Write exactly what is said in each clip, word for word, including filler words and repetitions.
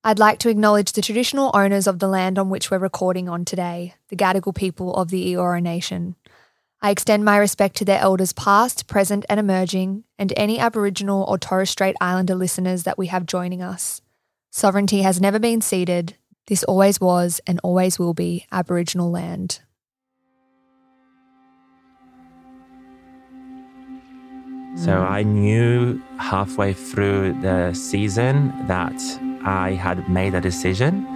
I'd like to acknowledge the traditional owners of the land on which we're recording on today, the Gadigal people of the Eora Nation. I extend my respect to their elders past, present and emerging, and any Aboriginal or Torres Strait Islander listeners that we have joining us. Sovereignty has never been ceded. This always was and always will be Aboriginal land. So I knew halfway through the season that I had made a decision,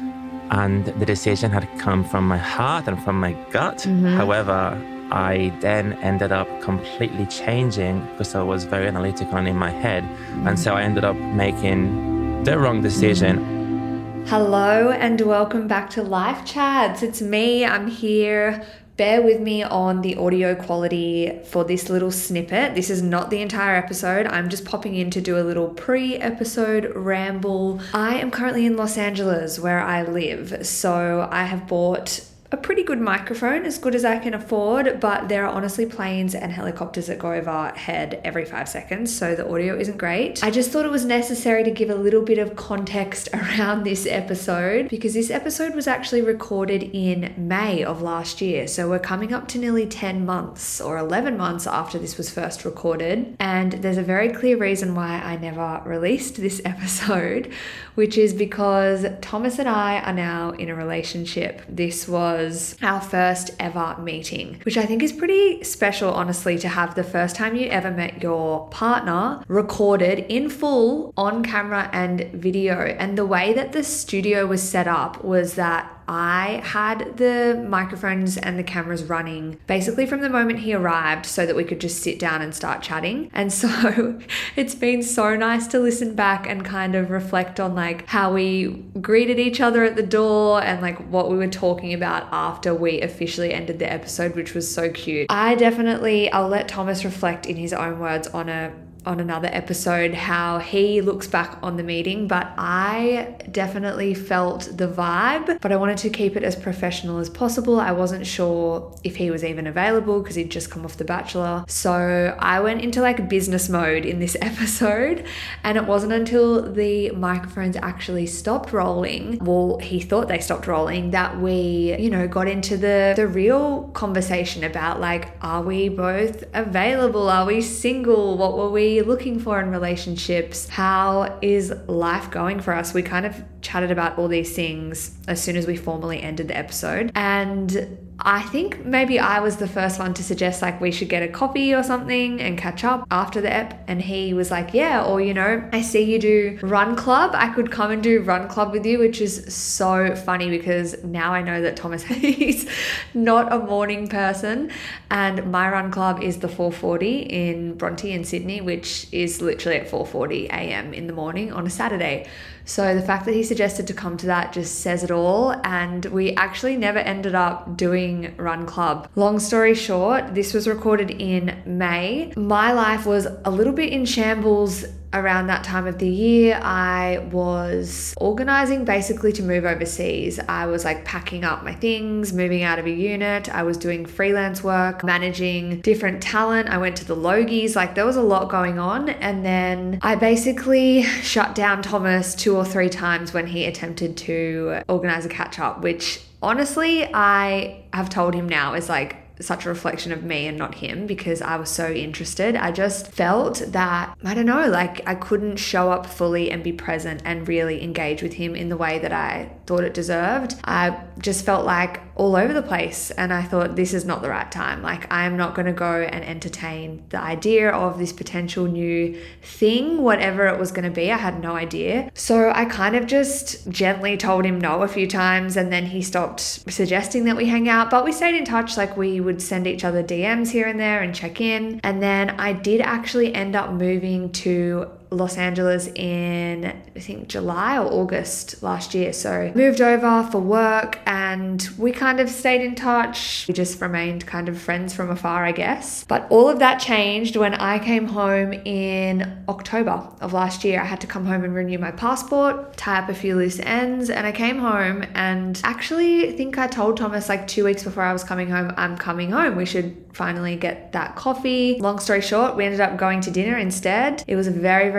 and the decision had come from my heart and from my gut. Mm-hmm. However, I then ended up completely changing because I was very analytical and in my head. Mm-hmm. And so I ended up making the wrong decision. Mm-hmm. Hello and welcome back to Life Chats. It's me, I'm here. Bear with me on the audio quality for this little snippet. This is not the entire episode. I'm just popping in to do a little pre-episode ramble. I am currently in Los Angeles where I live. So I have bought a pretty good microphone, as good as I can afford, but there are honestly planes and helicopters that go overhead every five seconds, so the audio isn't great. I just thought it was necessary to give a little bit of context around this episode because this episode was actually recorded in May of last year, so we're coming up to nearly ten months or eleven months after this was first recorded, and there's a very clear reason why I never released this episode, which is because Thomas and I are now in a relationship. This was our first ever meeting, which I think is pretty special, honestly, to have the first time you ever met your partner recorded in full on camera and video. And the way that the studio was set up was that I had the microphones and the cameras running basically from the moment he arrived so that we could just sit down and start chatting. And so it's been so nice to listen back and kind of reflect on like how we greeted each other at the door and like what we were talking about after we officially ended the episode, which was so cute. I definitely, I'll let Thomas reflect in his own words on a on another episode how he looks back on the meeting, but I definitely felt the vibe, but I wanted to keep it as professional as possible. I wasn't sure if he was even available because he'd just come off The Bachelor. So I went into like business mode in this episode, and it wasn't until the microphones actually stopped rolling, well, he thought they stopped rolling, that we, you know, got into the, the real conversation about like, are we both available? Are we single? What were we looking for in relationships? How is life going for us? We kind of chatted about all these things as soon as we formally ended the episode. And I think maybe I was the first one to suggest like we should get a coffee or something and catch up after the ep. And he was like, yeah, or you know, I see you do run club. I could come and do run club with you, which is so funny because now I know that Thomas is not a morning person. And my run club is the four forty in Bronte in Sydney, which is literally at four forty a.m. in the morning on a Saturday. So the fact that he suggested to come to that just says it all. And we actually never ended up doing Run Club. Long story short, this was recorded in May. My life was a little bit in shambles around that time of the year. I was organizing basically to move overseas. I was like packing up my things, moving out of a unit. I was doing freelance work, managing different talent. I went to the Logies. Like there was a lot going on. And then I basically shut down Thomas two or three times when he attempted to organize a catch up, which honestly, I have told him now is like such a reflection of me and not him because I was so interested. I just felt that, I don't know, like I couldn't show up fully and be present and really engage with him in the way that I thought it deserved. I just felt like all over the place, and I thought this is not the right time. Like I am not going to go and entertain the idea of this potential new thing, whatever it was going to be. I had no idea. So I kind of just gently told him no a few times, and then he stopped suggesting that we hang out, but we stayed in touch. Like we would send each other D Ms here and there and check in. And then I did actually end up moving to Los Angeles in, I think, July or August last year. So moved over for work and we kind of stayed in touch. We just remained kind of friends from afar, I guess. But all of that changed when I came home in October of last year. I had to come home and renew my passport, tie up a few loose ends, and I came home and actually I think I told Thomas like two weeks before I was coming home, I'm coming home. We should finally get that coffee. Long story short, we ended up going to dinner instead. It was a very, very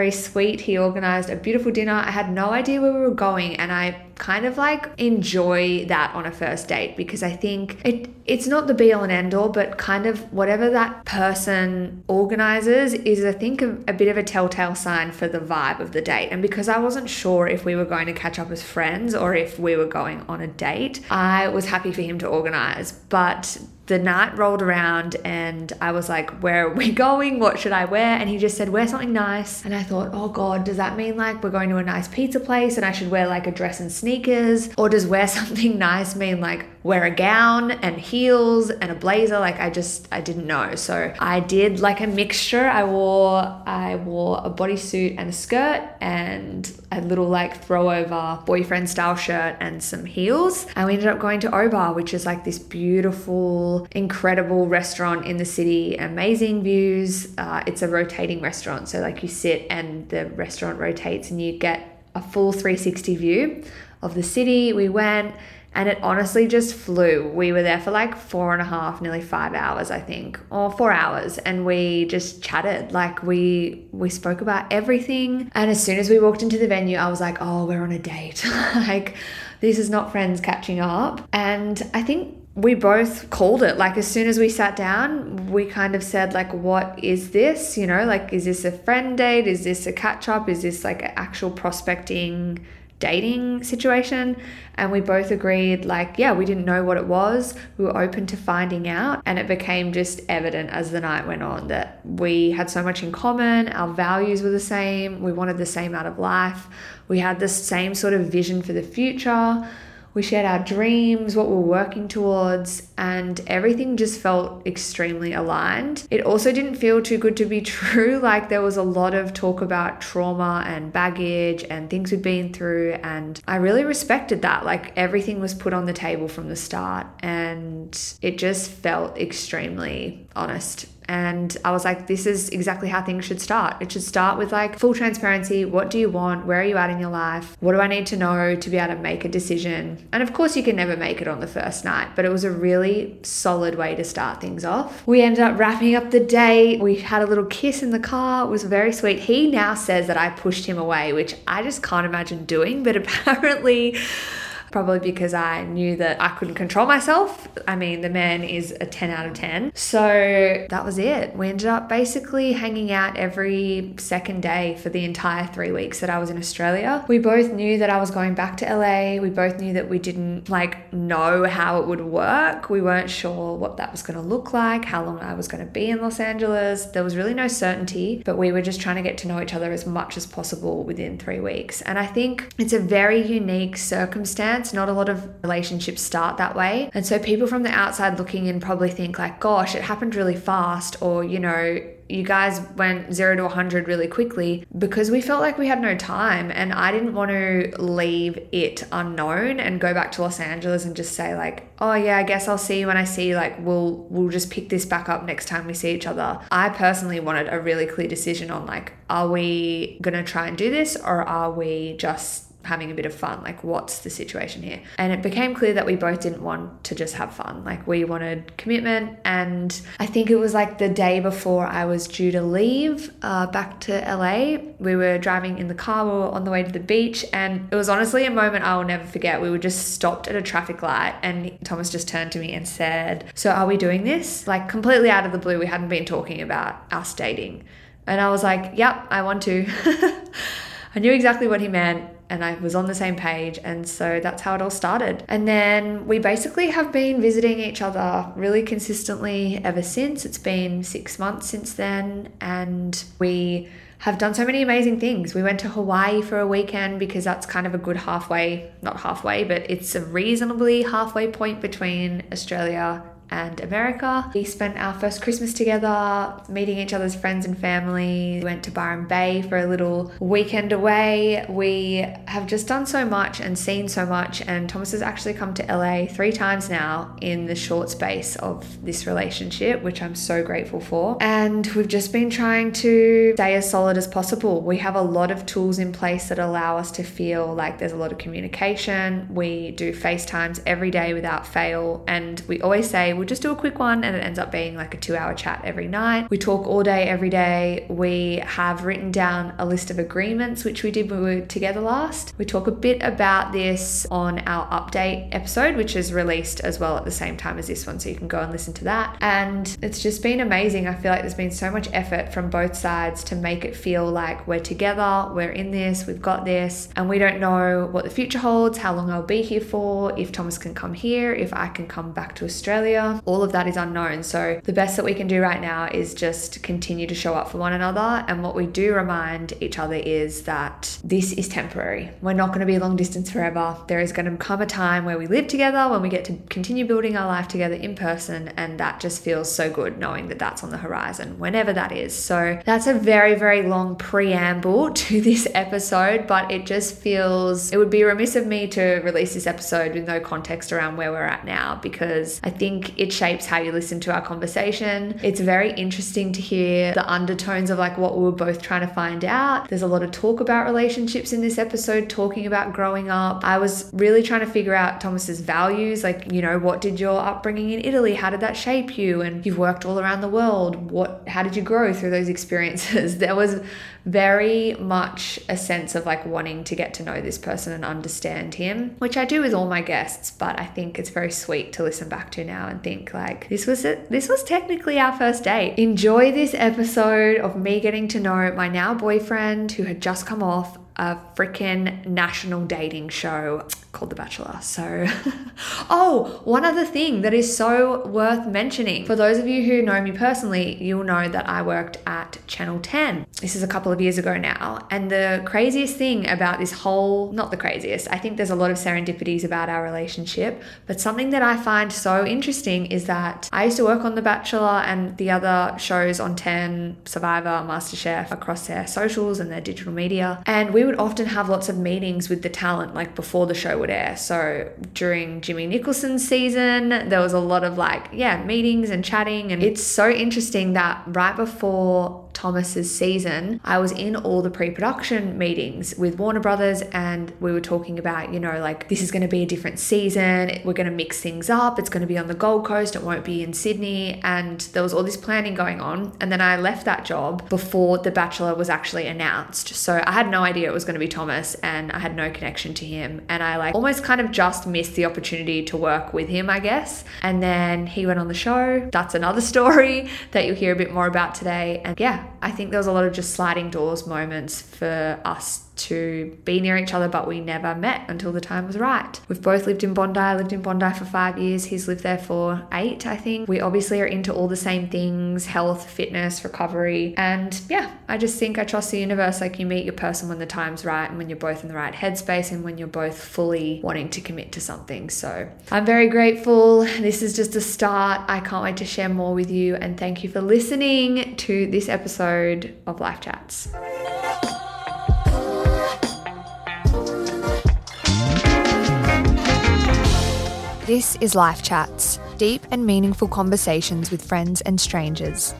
very sweet. He organized a beautiful dinner. I had no idea where we were going, and I kind of like enjoy that on a first date, because I think it it's not the be all and end all, but kind of whatever that person organizes is, I think, a, a bit of a telltale sign for the vibe of the date. And because I wasn't sure if we were going to catch up as friends or if we were going on a date, I was happy for him to organize. But the night rolled around and I was like, where are we going? What should I wear? And he just said, wear something nice. And I thought, oh God, does that mean like we're going to a nice pizza place and I should wear like a dress and sneakers? Or does wear something nice mean like wear a gown and heels and a blazer? Like I just, I didn't know. So I did like a mixture. I wore, I wore a bodysuit and a skirt and a little like throw over boyfriend style shirt and some heels. And we ended up going to Obar, which is like this beautiful, incredible restaurant in the city, amazing views. Uh, it's a rotating restaurant. So like you sit and the restaurant rotates and you get a full three sixty view of the city. We went and it honestly just flew. We were there for like four and a half, nearly five hours, I think, or four hours. And we just chatted. Like we, we spoke about everything. And as soon as we walked into the venue, I was like, oh, we're on a date. Like this is not friends catching up. And I think we both called it. Like as soon as we sat down, we kind of said like, what is this? You know, like, is this a friend date? Is this a catch up? Is this like an actual prospecting dating situation? And we both agreed like, yeah, we didn't know what it was. We were open to finding out. And it became just evident as the night went on that we had so much in common. Our values were the same. We wanted the same out of life. We had the same sort of vision for the future. We shared our dreams, what we were working towards, and everything just felt extremely aligned. It also didn't feel too good to be true. Like there was a lot of talk about trauma and baggage and things we'd been through. And I really respected that. Like everything was put on the table from the start and it just felt extremely honest. And I was like, this is exactly how things should start. It should start with like full transparency. What do you want? Where are you at in your life? What do I need to know to be able to make a decision? And of course you can never make it on the first night, but it was a really solid way to start things off. We ended up wrapping up the date. We had a little kiss in the car. It was very sweet. He now says that I pushed him away, which I just can't imagine doing, but apparently probably because I knew that I couldn't control myself. I mean, the man is a ten out of ten. So that was it. We ended up basically hanging out every second day for the entire three weeks that I was in Australia. We both knew that I was going back to L A. We both knew that we didn't like know how it would work. We weren't sure what that was going to look like, how long I was going to be in Los Angeles. There was really no certainty, but we were just trying to get to know each other as much as possible within three weeks. And I think it's a very unique circumstance. Not a lot of relationships start that way. And so people from the outside looking in probably think like, gosh, it happened really fast, or, you know, you guys went zero to one hundred really quickly, because we felt like we had no time. And I didn't want to leave it unknown and go back to Los Angeles and just say like, oh yeah, I guess I'll see you when I see you. Like we'll, we'll just pick this back up next time we see each other. I personally wanted a really clear decision on like, are we going to try and do this, or are we just having a bit of fun? Like what's the situation here? And it became clear that we both didn't want to just have fun. Like we wanted commitment. And I think it was like the day before I was due to leave uh, back to L A, we were driving in the car, we were on the way to the beach, and it was honestly a moment I will never forget. We were just stopped at a traffic light and Thomas just turned to me and said, so are we doing this? Like completely out of the blue. We hadn't been talking about us dating. And I was like, yep, I want to. I knew exactly what he meant. And I was on the same page. And so that's how it all started. And then we basically have been visiting each other really consistently ever since. It's been six months since then. And we have done so many amazing things. We went to Hawaii for a weekend because that's kind of a good halfway, not halfway, but it's a reasonably halfway point between Australia and America. We spent our first Christmas together, meeting each other's friends and family. We went to Byron Bay for a little weekend away. We have just done so much and seen so much, and Thomas has actually come to L A three times now in the short space of this relationship, which I'm so grateful for. And we've just been trying to stay as solid as possible. We have a lot of tools in place that allow us to feel like there's a lot of communication. We do FaceTimes every day without fail, and we always say, we'll just do a quick one, and it ends up being like a two hour chat every night. We talk all day, every day. We have written down a list of agreements, which we did when we were together last. We talk a bit about this on our update episode, which is released as well at the same time as this one, so you can go and listen to that. And it's just been amazing. I feel like there's been so much effort from both sides to make it feel like we're together, we're in this, we've got this, and we don't know what the future holds, how long I'll be here for, if Thomas can come here, if I can come back to Australia. All of that is unknown. So the best that we can do right now is just continue to show up for one another. And what we do remind each other is that this is temporary. We're not going to be long distance forever. There is going to come a time where we live together, when we get to continue building our life together in person. And that just feels so good knowing that that's on the horizon, whenever that is. So that's a very, very long preamble to this episode, but it just feels, it would be remiss of me to release this episode with no context around where we're at now, because I think it shapes how you listen to our conversation. It's very interesting to hear the undertones of like what we were both trying to find out. There's a lot of talk about relationships in this episode, talking about growing up. I was really trying to figure out Thomas's values, like, you know, what did your upbringing in Italy, how did that shape you? And you've worked all around the world. What, how did you grow through those experiences? There was very much a sense of like wanting to get to know this person and understand him, which I do with all my guests, but I think it's very sweet to listen back to now and think like this was it. This was technically our first date. Enjoy this episode of me getting to know my now boyfriend, who had just come off a freaking national dating show called The Bachelor. So, oh, one other thing that is so worth mentioning. For those of you who know me personally, you'll know that I worked at Channel ten. This is a couple of years ago now. And the craziest thing about this whole, not the craziest, I think there's a lot of serendipities about our relationship, but something that I find so interesting is that I used to work on The Bachelor and the other shows on ten, Survivor, MasterChef, across their socials and their digital media. And we would often have lots of meetings with the talent like before the show would air. So during Jimmy Nicholson's season, there was a lot of like, yeah, meetings and chatting. And it's so interesting that right before Thomas's season, I was in all the pre-production meetings with Warner Brothers, and we were talking about, you know, like this is going to be a different season. We're going to mix things up. It's going to be on the Gold Coast. It won't be in Sydney. And there was all this planning going on. And then I left that job before The Bachelor was actually announced. So I had no idea it was going to be Thomas, and I had no connection to him. And I like almost kind of just missed the opportunity to work with him, I guess. And then he went on the show. That's another story that you'll hear a bit more about today. And yeah, I think there was a lot of just sliding doors moments for us to be near each other, but we never met until the time was right. We've both lived in Bondi. I lived in Bondi for five years. He's lived there for eight, I think. We obviously are into all the same things: health, fitness, recovery. And yeah, I just think I trust the universe. Like, you meet your person when the time's right and when you're both in the right headspace and when you're both fully wanting to commit to something. So I'm very grateful. This is just a start. I can't wait to share more with you. And thank you for listening to this episode of Life Chats. This is Life Chats, deep and meaningful conversations with friends and strangers.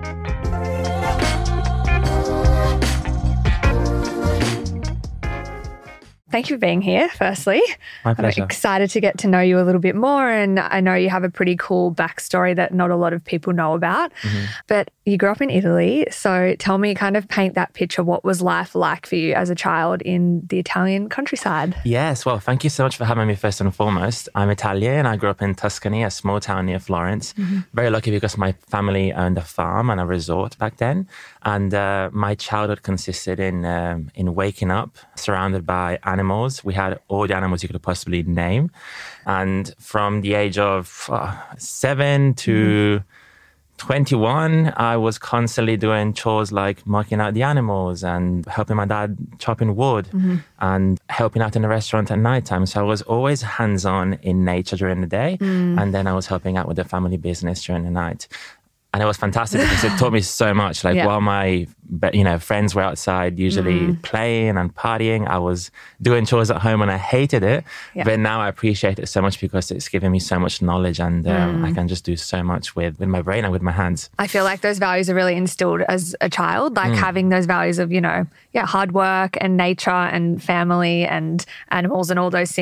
Thank you for being here, firstly. My pleasure. I'm excited to get to know you a little bit more, and I know you have a pretty cool backstory that not a lot of people know about. Mm-hmm. But you grew up in Italy, so tell me, kind of paint that picture. What was life like for you as a child in the Italian countryside? Yes, well, thank you so much for having me first and foremost. I'm Italian. I grew up in Tuscany, a small town near Florence. Mm-hmm. Very lucky because my family owned a farm and a resort back then. And uh, my childhood consisted in um, in waking up surrounded by animals. We had all the animals you could possibly name. And from the age of uh, seven to mm-hmm. twenty-one, I was constantly doing chores like marking out the animals and helping my dad chopping wood mm-hmm. and helping out in the restaurant at nighttime. So I was always hands-on in nature during the day. Mm. And then I was helping out with the family business during the night. And it was fantastic because it taught me so much. Like yeah. while my, you know, friends were outside usually mm. playing and partying, I was doing chores at home and I hated it. Yeah. But now I appreciate it so much because it's given me so much knowledge, and um, mm. I can just do so much with, with my brain and with my hands. I feel like those values are really instilled as a child, like mm. having those values of, you know, yeah, hard work and nature and family and animals and all those things that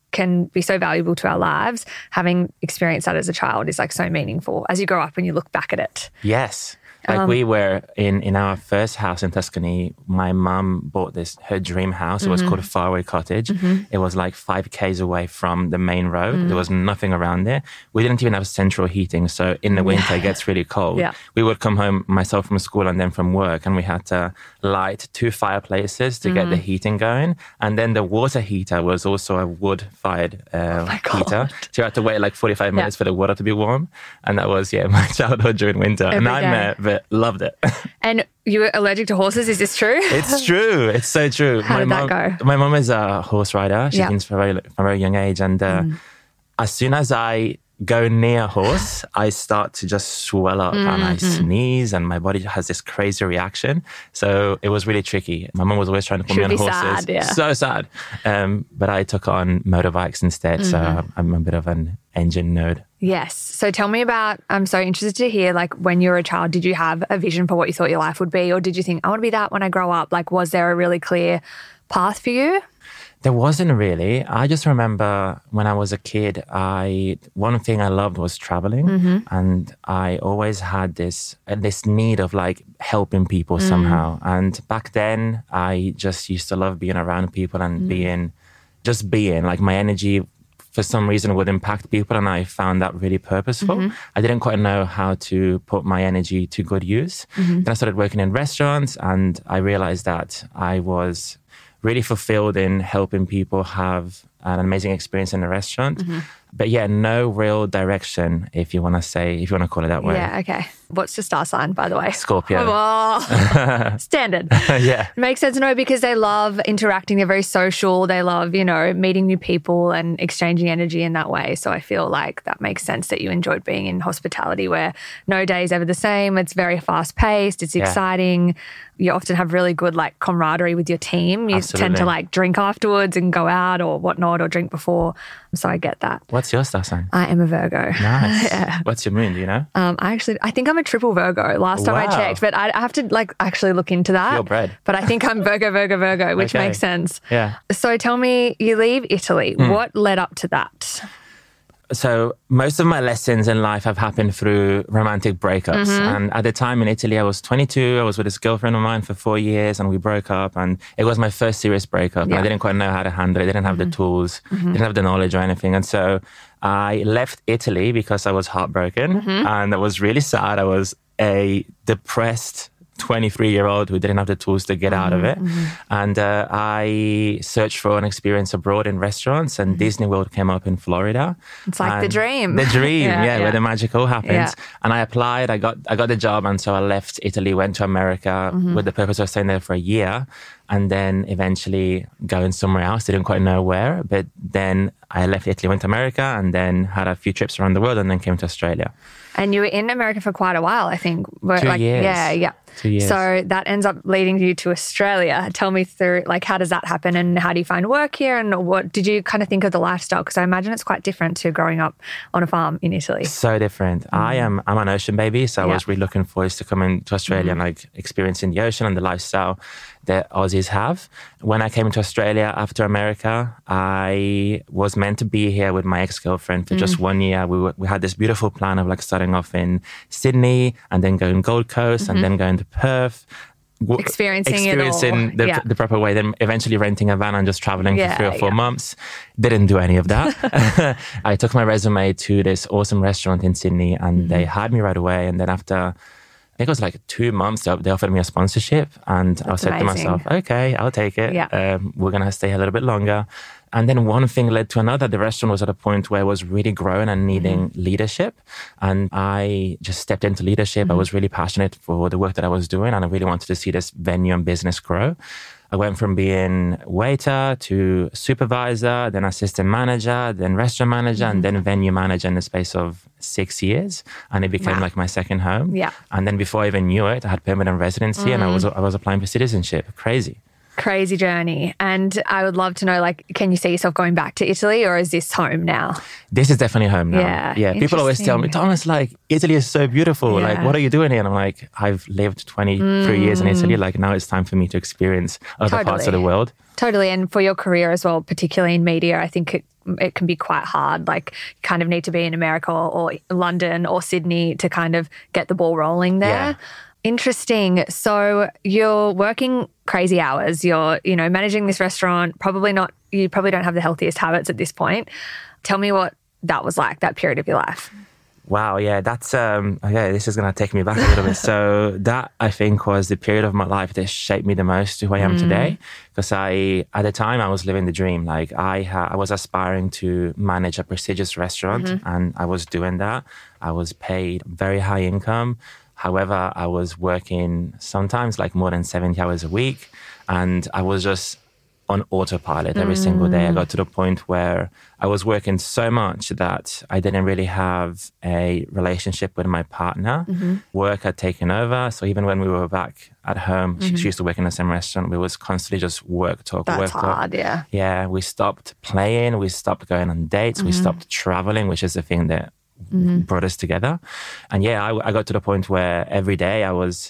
can be so valuable to our lives, having experienced that as a child is like so meaningful as you grow up and you look back at it. Yes. Like um, we were in, in our first house in Tuscany, my mum bought this, her dream house. Mm-hmm. It was called a Faraway Cottage. Mm-hmm. It was like five Ks away from the main road. Mm-hmm. There was nothing around there. We didn't even have central heating. So in the winter, yeah. it gets really cold. Yeah. We would come home, myself from school and then from work, and we had to light two fireplaces to mm-hmm. get the heating going. And then the water heater was also a wood-fired uh, oh heater. So you had to wait like forty-five minutes yeah. for the water to be warm. And that was, yeah, my childhood during winter. Every a nightmare, day. But loved it. And you were allergic to horses, is this true? It's true. It's so true. How my did mom, that go? My mom is a horse rider. She's yep. been from a, very, from a very young age. And uh, mm. as soon as I go near a horse, I start to just swell up mm-hmm. and I sneeze and my body has this crazy reaction. So it was really tricky. My mom was always trying to put Should me on be horses. Sad, yeah. So sad. Um, but I took on motorbikes instead. Mm-hmm. So I'm a bit of an engine nerd. Yes. So tell me about, I'm so interested to hear, like when you were a child, did you have a vision for what you thought your life would be? Or did you think, I want to be that when I grow up? Like, was there a really clear path for you? There wasn't really. I just remember when I was a kid, I one thing I loved was traveling. Mm-hmm. And I always had this this need of like helping people mm. somehow. And back then, I just used to love being around people and mm. being, just being, like my energy for some reason would impact people, and I found that really purposeful. Mm-hmm. I didn't quite know how to put my energy to good use. Mm-hmm. Then I started working in restaurants, and I realized that I was really fulfilled in helping people have an amazing experience in a restaurant. Mm-hmm. But yeah, no real direction, if you want to say, if you want to call it that way. Yeah, okay. What's your star sign, by the way? Scorpio. Oh, standard. Yeah. Makes sense. No, because they love interacting. They're very social. They love, you know, meeting new people and exchanging energy in that way. So I feel like that makes sense that you enjoyed being in hospitality where no day is ever the same. It's very fast paced. It's yeah. exciting. You often have really good like camaraderie with your team. You Absolutely. tend to like drink afterwards and go out or whatnot or drink before. So I get that. What's your star sign? I am a Virgo. Nice. Yeah. What's your moon, do you know? Um, I actually, I think I'm a triple Virgo. Last time wow. I checked, but I, I have to like actually look into that. Your bread. But I think I'm Virgo, Virgo, Virgo, which okay. makes sense. Yeah. So tell me, you leave Italy. Mm. What led up to that? So most of my lessons in life have happened through romantic breakups. Mm-hmm. And at the time in Italy, I was twenty-two. I was with this girlfriend of mine for four years and we broke up. And it was my first serious breakup. Yeah. And I didn't quite know how to handle it. I didn't have mm-hmm. the tools, mm-hmm. didn't have the knowledge or anything. And so I left Italy because I was heartbroken. Mm-hmm. And I was really sad. I was a depressed twenty-three-year-old who didn't have the tools to get mm-hmm, out of it. Mm-hmm. And uh, I searched for an experience abroad in restaurants, and mm-hmm. Disney World came up in Florida. It's like the dream. The dream, yeah, yeah, yeah, where the magic all happens. Yeah. And I applied, I got I got the job, and so I left Italy, went to America mm-hmm. with the purpose of staying there for a year, and then eventually going somewhere else. Didn't quite know where, but then I left Italy, went to America, and then had a few trips around the world, and then came to Australia. And you were in America for quite a while, I think. Where, Two like, years. Yeah, yeah. Two years. So that ends up leading you to Australia. Tell me through, like, how does that happen and how do you find work here? And what did you kind of think of the lifestyle? Because I imagine it's quite different to growing up on a farm in Italy. So different. Mm. I am, I'm an ocean baby, so I yeah. was really looking forward to coming to Australia mm. and like experiencing the ocean and the lifestyle that Aussies have. When I came to Australia after America, I was meant to be here with my ex-girlfriend for mm. just one year. We were, we had this beautiful plan of like starting off in Sydney and then going Gold Coast mm-hmm. and then going to Perth. Experiencing, experiencing it all. The, yeah. the proper way, then eventually renting a van and just traveling yeah, for three or four yeah. months. Didn't do any of that. I took my resume to this awesome restaurant in Sydney and mm-hmm. they hired me right away. And then after, I think it was like two months, they offered me a sponsorship. And That's I said amazing. to myself, okay, I'll take it. Yeah. Um, we're going to stay a little bit longer. And then one thing led to another. The restaurant was at a point where it was really growing and needing mm-hmm. leadership. And I just stepped into leadership. Mm-hmm. I was really passionate for the work that I was doing. And I really wanted to see this venue and business grow. I went from being waiter to supervisor, then assistant manager, then restaurant manager, mm-hmm. and then venue manager in the space of six years. And it became wow. like my second home. Yeah. And then before I even knew it, I had permanent residency mm-hmm. and I was I was applying for citizenship. Crazy. Crazy journey. And I would love to know, like, can you see yourself going back to Italy, or is this home now? This is definitely home now. Yeah. Yeah. People always tell me, Thomas, like, Italy is so beautiful. Yeah. Like, what are you doing here? And I'm like, I've lived twenty-three mm. years in Italy. Like, now it's time for me to experience other totally. parts of the world. Totally. And for your career as well, particularly in media, I think it it can be quite hard. Like, you kind of need to be in America or London or Sydney to kind of get the ball rolling there. Yeah. Interesting. So you're working crazy hours. You're, you know, managing this restaurant. Probably not, you probably don't have the healthiest habits at this point. Tell me what that was like, that period of your life. Wow, yeah, that's, um, okay, this is going to take me back a little bit. So that, I think, was the period of my life that shaped me the most to who I am mm. today. Because I, at the time, I was living the dream. Like, I ha- I was aspiring to manage a prestigious restaurant, mm-hmm. and I was doing that. I was paid very high income. However, I was working sometimes like more than seventy hours a week, and I was just on autopilot every mm. single day. I got to the point where I was working so much that I didn't really have a relationship with my partner. Mm-hmm. Work had taken over. So even when we were back at home, mm-hmm. she, she used to work in the same restaurant. We was constantly just work talk, That's work hard, talk. yeah. Yeah, we stopped playing. We stopped going on dates. Mm-hmm. We stopped traveling, which is the thing that mm-hmm. brought us together. And yeah, I, I got to the point where every day I was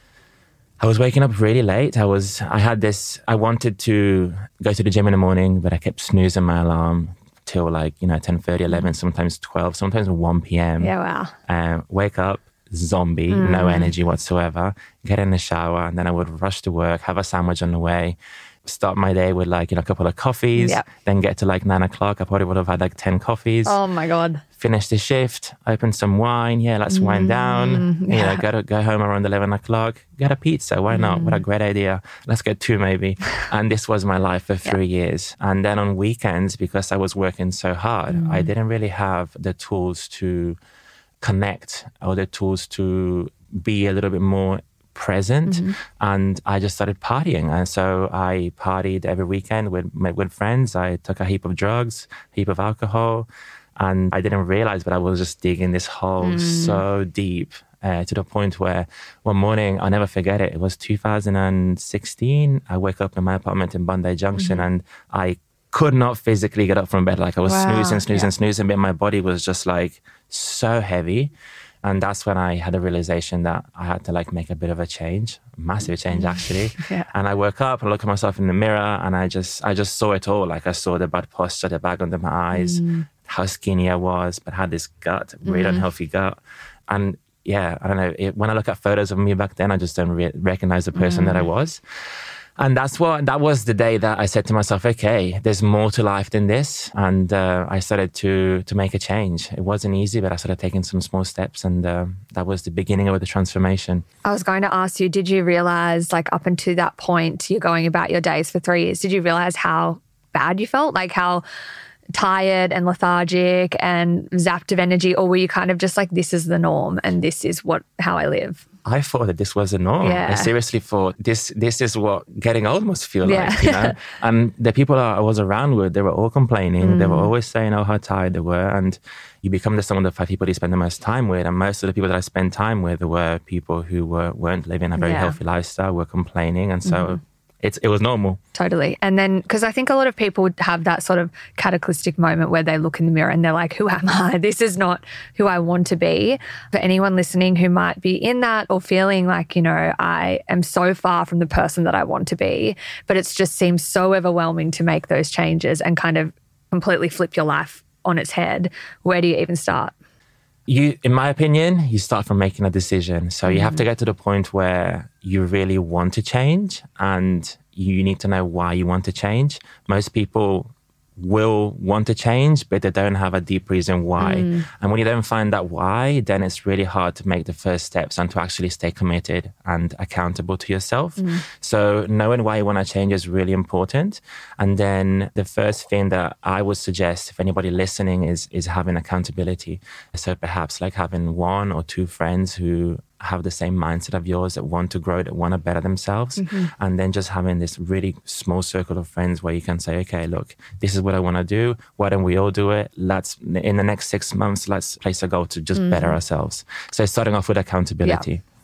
I was waking up really late. I was, I had this, I wanted to go to the gym in the morning, but I kept snoozing my alarm till like, you know, ten thirty, eleven, sometimes twelve, sometimes one p.m. Yeah, wow. Uh, wake up, zombie, mm. no energy whatsoever, get in the shower, and then I would rush to work, have a sandwich on the way, start my day with like, you know, a couple of coffees, yep. then get to like nine o'clock. I probably would have had like ten coffees. Oh my God. Finish the shift, open some wine. Yeah, let's mm, wind down. Yeah. You know, go to, go home around eleven o'clock, get a pizza. Why not? Mm. What a great idea. Let's get two maybe. And this was my life for three yeah. years. And then on weekends, because I was working so hard, mm. I didn't really have the tools to connect or the tools to be a little bit more present, mm-hmm. and I just started partying. And so I partied every weekend with with friends. I took a heap of drugs, a heap of alcohol, and I didn't realize, but I was just digging this hole mm. so deep uh, to the point where one morning, I'll never forget it. It was two thousand sixteen. I wake up in my apartment in Bondi Junction, mm-hmm. and I could not physically get up from bed. Like I was wow. snoozing, snoozing, yeah. snoozing, but my body was just like so heavy. And that's when I had a realization that I had to like make a bit of a change, massive change actually. yeah. And I woke up and looked at myself in the mirror, and I just, I just saw it all. Like I saw the bad posture, the bag under my eyes, mm. how skinny I was, but had this gut, really mm. unhealthy gut. And yeah, I don't know. It, when I look at photos of me back then, I just don't re- recognize the person mm. that I was. And that's what, that was the day that I said to myself, okay, there's more to life than this. And uh, I started to to make a change. It wasn't easy, but I started taking some small steps, and uh, that was the beginning of the transformation. I was going to ask you, did you realize, like up until that point, you're going about your days for three years, did you realize how bad you felt? Like how tired and lethargic and zapped of energy? Or were you kind of just like, this is the norm and this is what how I live? I thought that this was the norm. Yeah. I seriously thought this this is what getting old must feel yeah. like, you know? And the people I was around with, they were all complaining. Mm. They were always saying, oh, how tired they were. And you become the some of the five people you spend the most time with. And most of the people that I spent time with were people who were, weren't living a very yeah. healthy lifestyle, were complaining. And so mm-hmm. It's, it was normal. Totally. And then, because I think a lot of people would have that sort of cataclysmic moment where they look in the mirror and they're like, who am I? This is not who I want to be. For anyone listening who might be in that or feeling like, you know, I am so far from the person that I want to be, but it just seems so overwhelming to make those changes and kind of completely flip your life on its head. Where do you even start? You, in my opinion, you start from making a decision. So you mm. have to get to the point where you really want to change, and you need to know why you want to change. Most people will want to change, but they don't have a deep reason why. Mm. And when you don't find that why, then it's really hard to make the first steps and to actually stay committed and accountable to yourself. Mm. So knowing why you want to change is really important. And then the first thing that I would suggest, if anybody listening, is is having accountability. So perhaps like having one or two friends who have the same mindset of yours, that want to grow, that want to better themselves. Mm-hmm. And then just having this really small circle of friends where you can say, okay, look, this is what I want to do. Why don't we all do it? Let's, in the next six months, let's place a goal to just mm-hmm. better ourselves. So starting off with accountability. Yeah.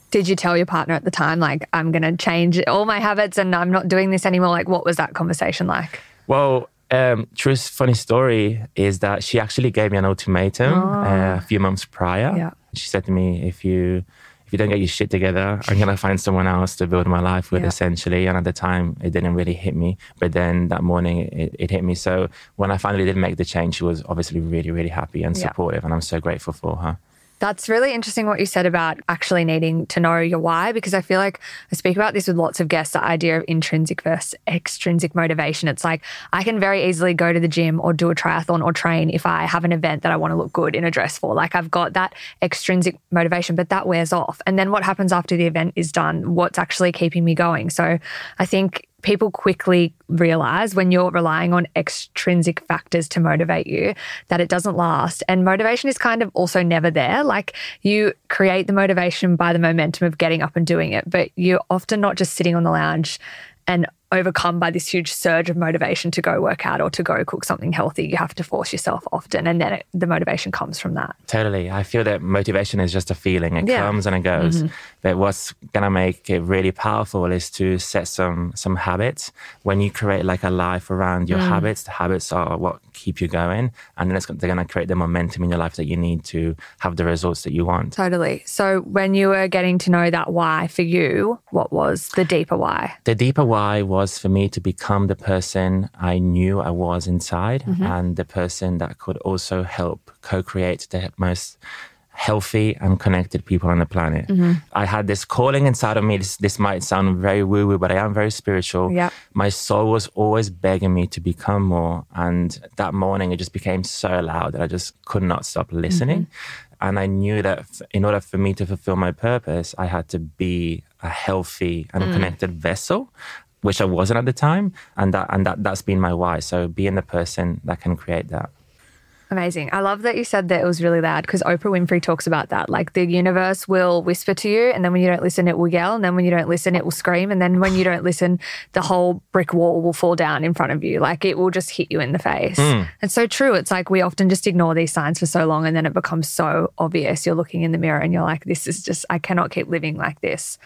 Did you tell your partner at the time, like, I'm going to change all my habits and I'm not doing this anymore? Like, what was that conversation like? Well, um, truth, funny story is that she actually gave me an ultimatum oh. uh, a few months prior. Yeah. She said to me, if you if you don't get your shit together, I'm going to find someone else to build my life with, yeah. essentially. And at the time, it didn't really hit me. But then that morning, it, it hit me. So when I finally did make the change, she was obviously really, really happy and supportive. Yeah. And I'm so grateful for her. That's really interesting what you said about actually needing to know your why, because I feel like I speak about this with lots of guests, the idea of intrinsic versus extrinsic motivation. It's like I can very easily go to the gym or do a triathlon or train if I have an event that I want to look good in a dress for. Like I've got that extrinsic motivation, but that wears off. And then what happens after the event is done? What's actually keeping me going? So I think people quickly realize when you're relying on extrinsic factors to motivate you that it doesn't last. And motivation is kind of also never there. Like you create the motivation by the momentum of getting up and doing it, but you're often not just sitting on the lounge and overcome by this huge surge of motivation to go work out or to go cook something healthy. You have to force yourself often, and then it, the motivation comes from that. Totally. I feel that motivation is just a feeling. It yeah. comes and it goes. Mm-hmm. But what's going to make it really powerful is to set some some habits. When you create like a life around your mm. habits, the habits are what keep you going. And then it's, they're going to create the momentum in your life that you need to have the results that you want. Totally. So when you were getting to know that why for you, what was the deeper why? The deeper why was was for me to become the person I knew I was inside, mm-hmm. and the person that could also help co-create the most healthy and connected people on the planet. Mm-hmm. I had this calling inside of me. This, this might sound very woo-woo, but I am very spiritual. Yep. My soul was always begging me to become more. And that morning, it just became so loud that I just could not stop listening. Mm-hmm. And I knew that in order for me to fulfill my purpose, I had to be a healthy and mm. connected vessel, which I wasn't at the time. And that and that, that's been my why. So being the person that can create that. Amazing. I love that you said that it was really loud, because Oprah Winfrey talks about that. Like the universe will whisper to you, and then when you don't listen, it will yell. And then when you don't listen, it will scream. And then when you don't listen, the whole brick wall will fall down in front of you. Like it will just hit you in the face. Mm. It's so true. It's like we often just ignore these signs for so long, and then it becomes so obvious. You're looking in the mirror and you're like, this is just, I cannot keep living like this.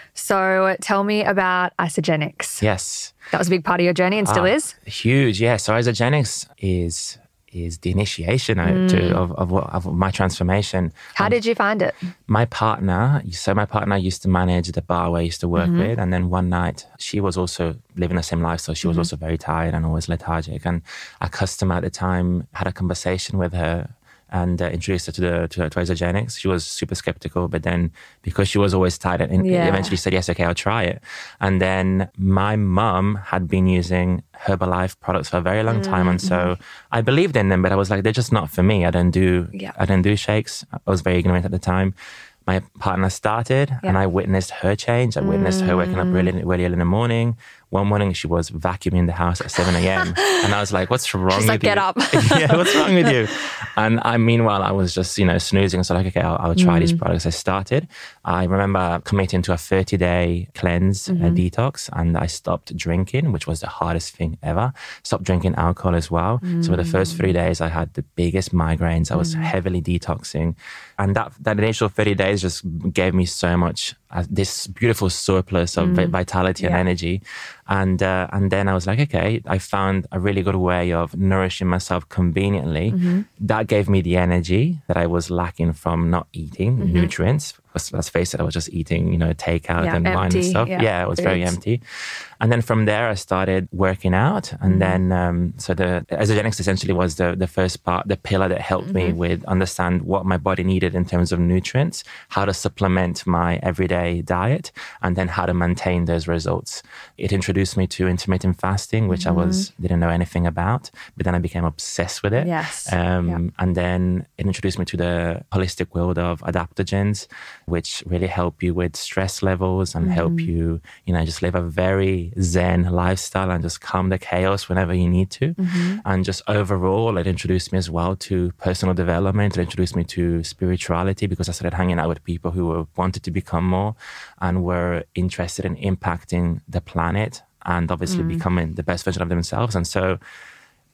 So tell me about Isagenix. Yes. That was a big part of your journey and still uh, is? Huge, yeah. So Isagenix is... is the initiation mm. to, of, of, what, of my transformation. How um, did you find it? My partner, so my partner used to manage the bar where I used to work mm-hmm. with. And then one night, she was also living the same lifestyle. She was mm-hmm. also very tired and always lethargic. And a customer at the time had a conversation with her and uh, introduced her to the to, to Isagenix. She was super skeptical, but then because she was always tired, and yeah. eventually said, yes, okay, I'll try it. And then my mum had been using Herbalife products for a very long time, mm-hmm. and so I believed in them, but I was like, they're just not for me. I don't do yeah. I don't do shakes. I was very ignorant at the time. My partner started, yeah. and I witnessed her change. I witnessed mm-hmm. her waking up really, really early in the morning. One morning, she was vacuuming the house at seven a.m. and I was like, what's wrong She's with like, you? Get up. Yeah, what's wrong with you? And I, meanwhile, I was just, you know, snoozing. So like, okay, I'll, I'll try mm. these products. I started. I remember committing to a thirty-day cleanse, mm-hmm. a detox, and I stopped drinking, which was the hardest thing ever. Stopped drinking alcohol as well. Mm. So for the first three days, I had the biggest migraines. I was mm. heavily detoxing. And that, that initial thirty days just gave me so much, uh, this beautiful surplus of mm. vitality yeah. and energy. And uh, and then I was like, okay, I found a really good way of nourishing myself conveniently. Mm-hmm. That gave me the energy that I was lacking from not eating mm-hmm. nutrients. Let's, let's face it, I was just eating, you know, takeout yeah, and empty, wine and stuff. Yeah, yeah it was foods. very empty. And then from there, I started working out. And mm-hmm. then, um, so the Isagenix essentially was the, the first part, the pillar that helped mm-hmm. me with understand what my body needed in terms of nutrients, how to supplement my everyday diet, and then how to maintain those results. It introduced me to intermittent fasting, which mm-hmm. I was didn't know anything about, but then I became obsessed with it. Yes. Um, yeah. And then it introduced me to the holistic world of adaptogens, which really help you with stress levels and mm-hmm. help you, you know, just live a very zen lifestyle and just calm the chaos whenever you need to. Mm-hmm. And just overall, it introduced me as well to personal development. It introduced me to spirituality because I started hanging out with people who were, wanted to become more and were interested in impacting the planet and obviously mm. becoming the best version of themselves. And so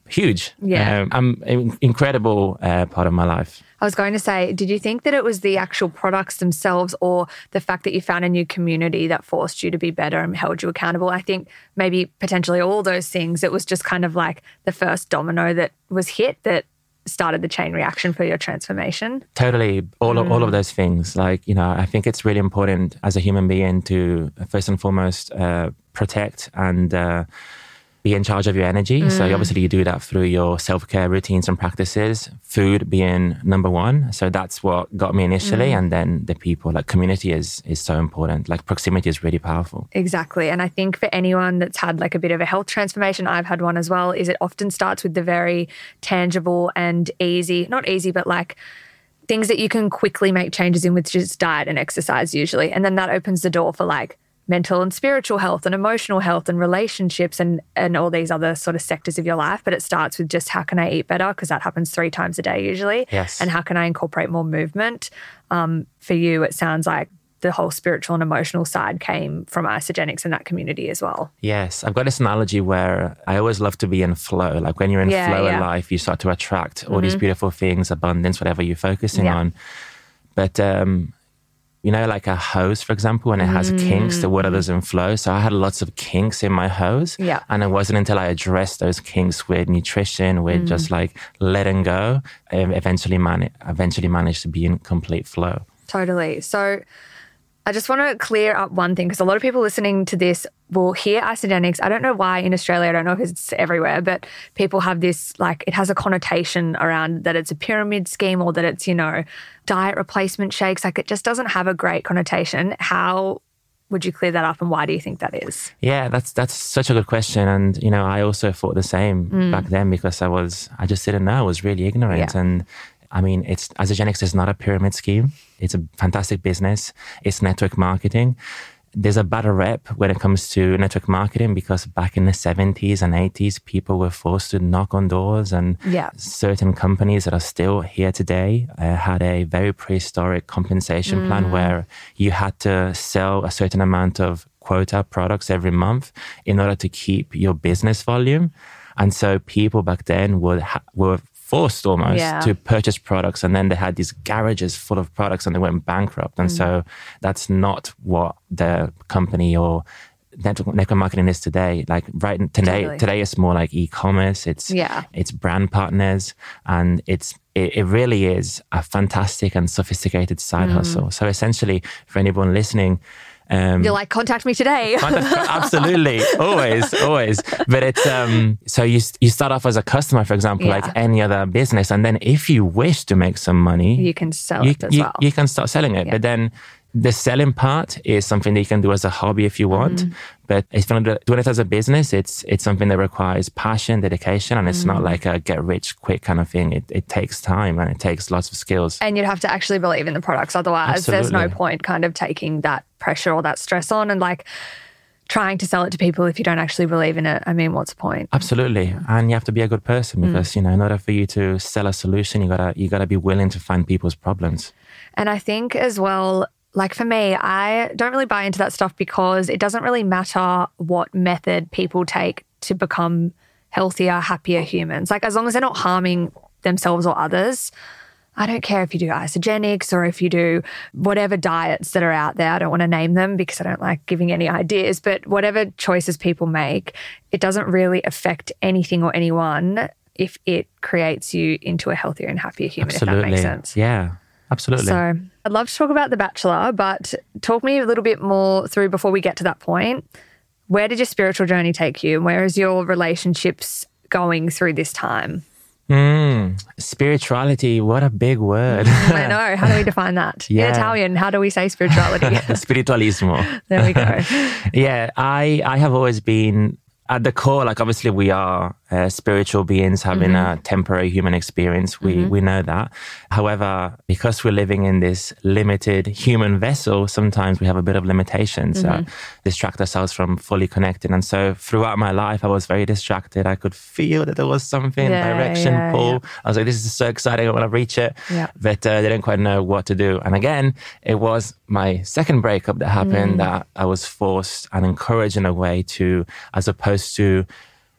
huge. Yeah. Um, I'm an incredible uh, part of my life. I was going to say, did you think that it was the actual products themselves or the fact that you found a new community that forced you to be better and held you accountable? I think maybe potentially all those things. It was just kind of like the first domino that was hit that started the chain reaction for your transformation. Totally. All, mm. of, all of those things. Like, you know, I think it's really important as a human being to first and foremost uh, protect and uh, be in charge of your energy. Mm. So obviously you do that through your self-care routines and practices, food being number one. So that's what got me initially. Mm. And then the people, like community is is so important. Like proximity is really powerful. Exactly. And I think for anyone that's had like a bit of a health transformation, I've had one as well, is it often starts with the very tangible and easy, not easy, but like things that you can quickly make changes in with just diet and exercise usually. And then that opens the door for like mental and spiritual health and emotional health and relationships and, and all these other sort of sectors of your life. But it starts with just how can I eat better? Because that happens three times a day usually. Yes. And how can I incorporate more movement? Um, for you, it sounds like the whole spiritual and emotional side came from Isagenix and that community as well. Yes. I've got this analogy where I always love to be in flow. Like when you're in yeah, flow yeah. in life, you start to attract all mm-hmm. these beautiful things, abundance, whatever you're focusing yeah. on. But, um, you know, like a hose, for example, when it has mm. kinks, the water doesn't flow. So I had lots of kinks in my hose. Yeah. And it wasn't until I addressed those kinks with nutrition, with mm. just like letting go, I eventually, man- eventually managed to be in complete flow. Totally. So I just want to clear up one thing because a lot of people listening to this will hear Isagenix. I don't know why in Australia, I don't know if it's everywhere, but people have this, like, it has a connotation around that it's a pyramid scheme or that it's, you know, diet replacement shakes. Like, it just doesn't have a great connotation. How would you clear that up and why do you think that is? Yeah, that's that's such a good question. And, you know, I also thought the same mm. back then because I was, I just didn't know. I was really ignorant. Yeah. And I mean, it's Isagenix is not a pyramid scheme. It's a fantastic business. It's network marketing. There's a bad rep when it comes to network marketing because back in the seventies and eighties, people were forced to knock on doors and yeah. certain companies that are still here today uh, had a very prehistoric compensation mm. plan where you had to sell a certain amount of quota products every month in order to keep your business volume. And so people back then would ha- were forced almost yeah. to purchase products, and then they had these garages full of products and they went bankrupt. And mm. so that's not what the company or network, network marketing is today. Like right today, totally. today it's more like e-commerce. It's yeah. it's brand partners, and it's it, it really is a fantastic and sophisticated side mm. hustle. So essentially, for anyone listening. Um, You're like, contact me today. Absolutely. always, always. But it's, um, so you you start off as a customer, for example, yeah. like any other business. And then if you wish to make some money, you can sell you, it as you, well. You can start selling it. Yeah. But then the selling part is something that you can do as a hobby if you want. Mm. But if you're doing it as a business, it's it's something that requires passion, dedication, and it's mm. not like a get rich quick kind of thing. It it takes time and it takes lots of skills. And you'd have to actually believe in the products. Otherwise, Absolutely. There's no point kind of taking that pressure or that stress on and like trying to sell it to people if you don't actually believe in it. I mean, what's the point? Absolutely. And you have to be a good person because, mm. you know, in order for you to sell a solution, you gotta you gotta be willing to find people's problems. And I think as well, like for me, I don't really buy into that stuff because it doesn't really matter what method people take to become healthier, happier humans. Like as long as they're not harming themselves or others, I don't care if you do Isagenix or if you do whatever diets that are out there. I don't want to name them because I don't like giving any ideas, but whatever choices people make, it doesn't really affect anything or anyone if it creates you into a healthier and happier human, Absolutely. If that makes sense. Yeah. Absolutely. So I'd love to talk about The Bachelor, but talk me a little bit more through before we get to that point. Where did your spiritual journey take you? And where is your relationships going through this time? Mm, spirituality, what a big word. I know. How do we define that? Yeah. In Italian, how do we say spirituality? Spiritualismo. There we go. Yeah, I, I have always been, at the core, like obviously we are uh, spiritual beings having mm-hmm. a temporary human experience. We mm-hmm. we know that. However, because we're living in this limited human vessel, sometimes we have a bit of limitations mm-hmm. that distract ourselves from fully connecting. And so throughout my life, I was very distracted. I could feel that there was something, yeah, direction, yeah, pull. Yeah. I was like, this is so exciting. I want to reach it. Yeah. But uh, they didn't quite know what to do. And again, it was my second breakup that happened mm. that I was forced and encouraged in a way to, as opposed to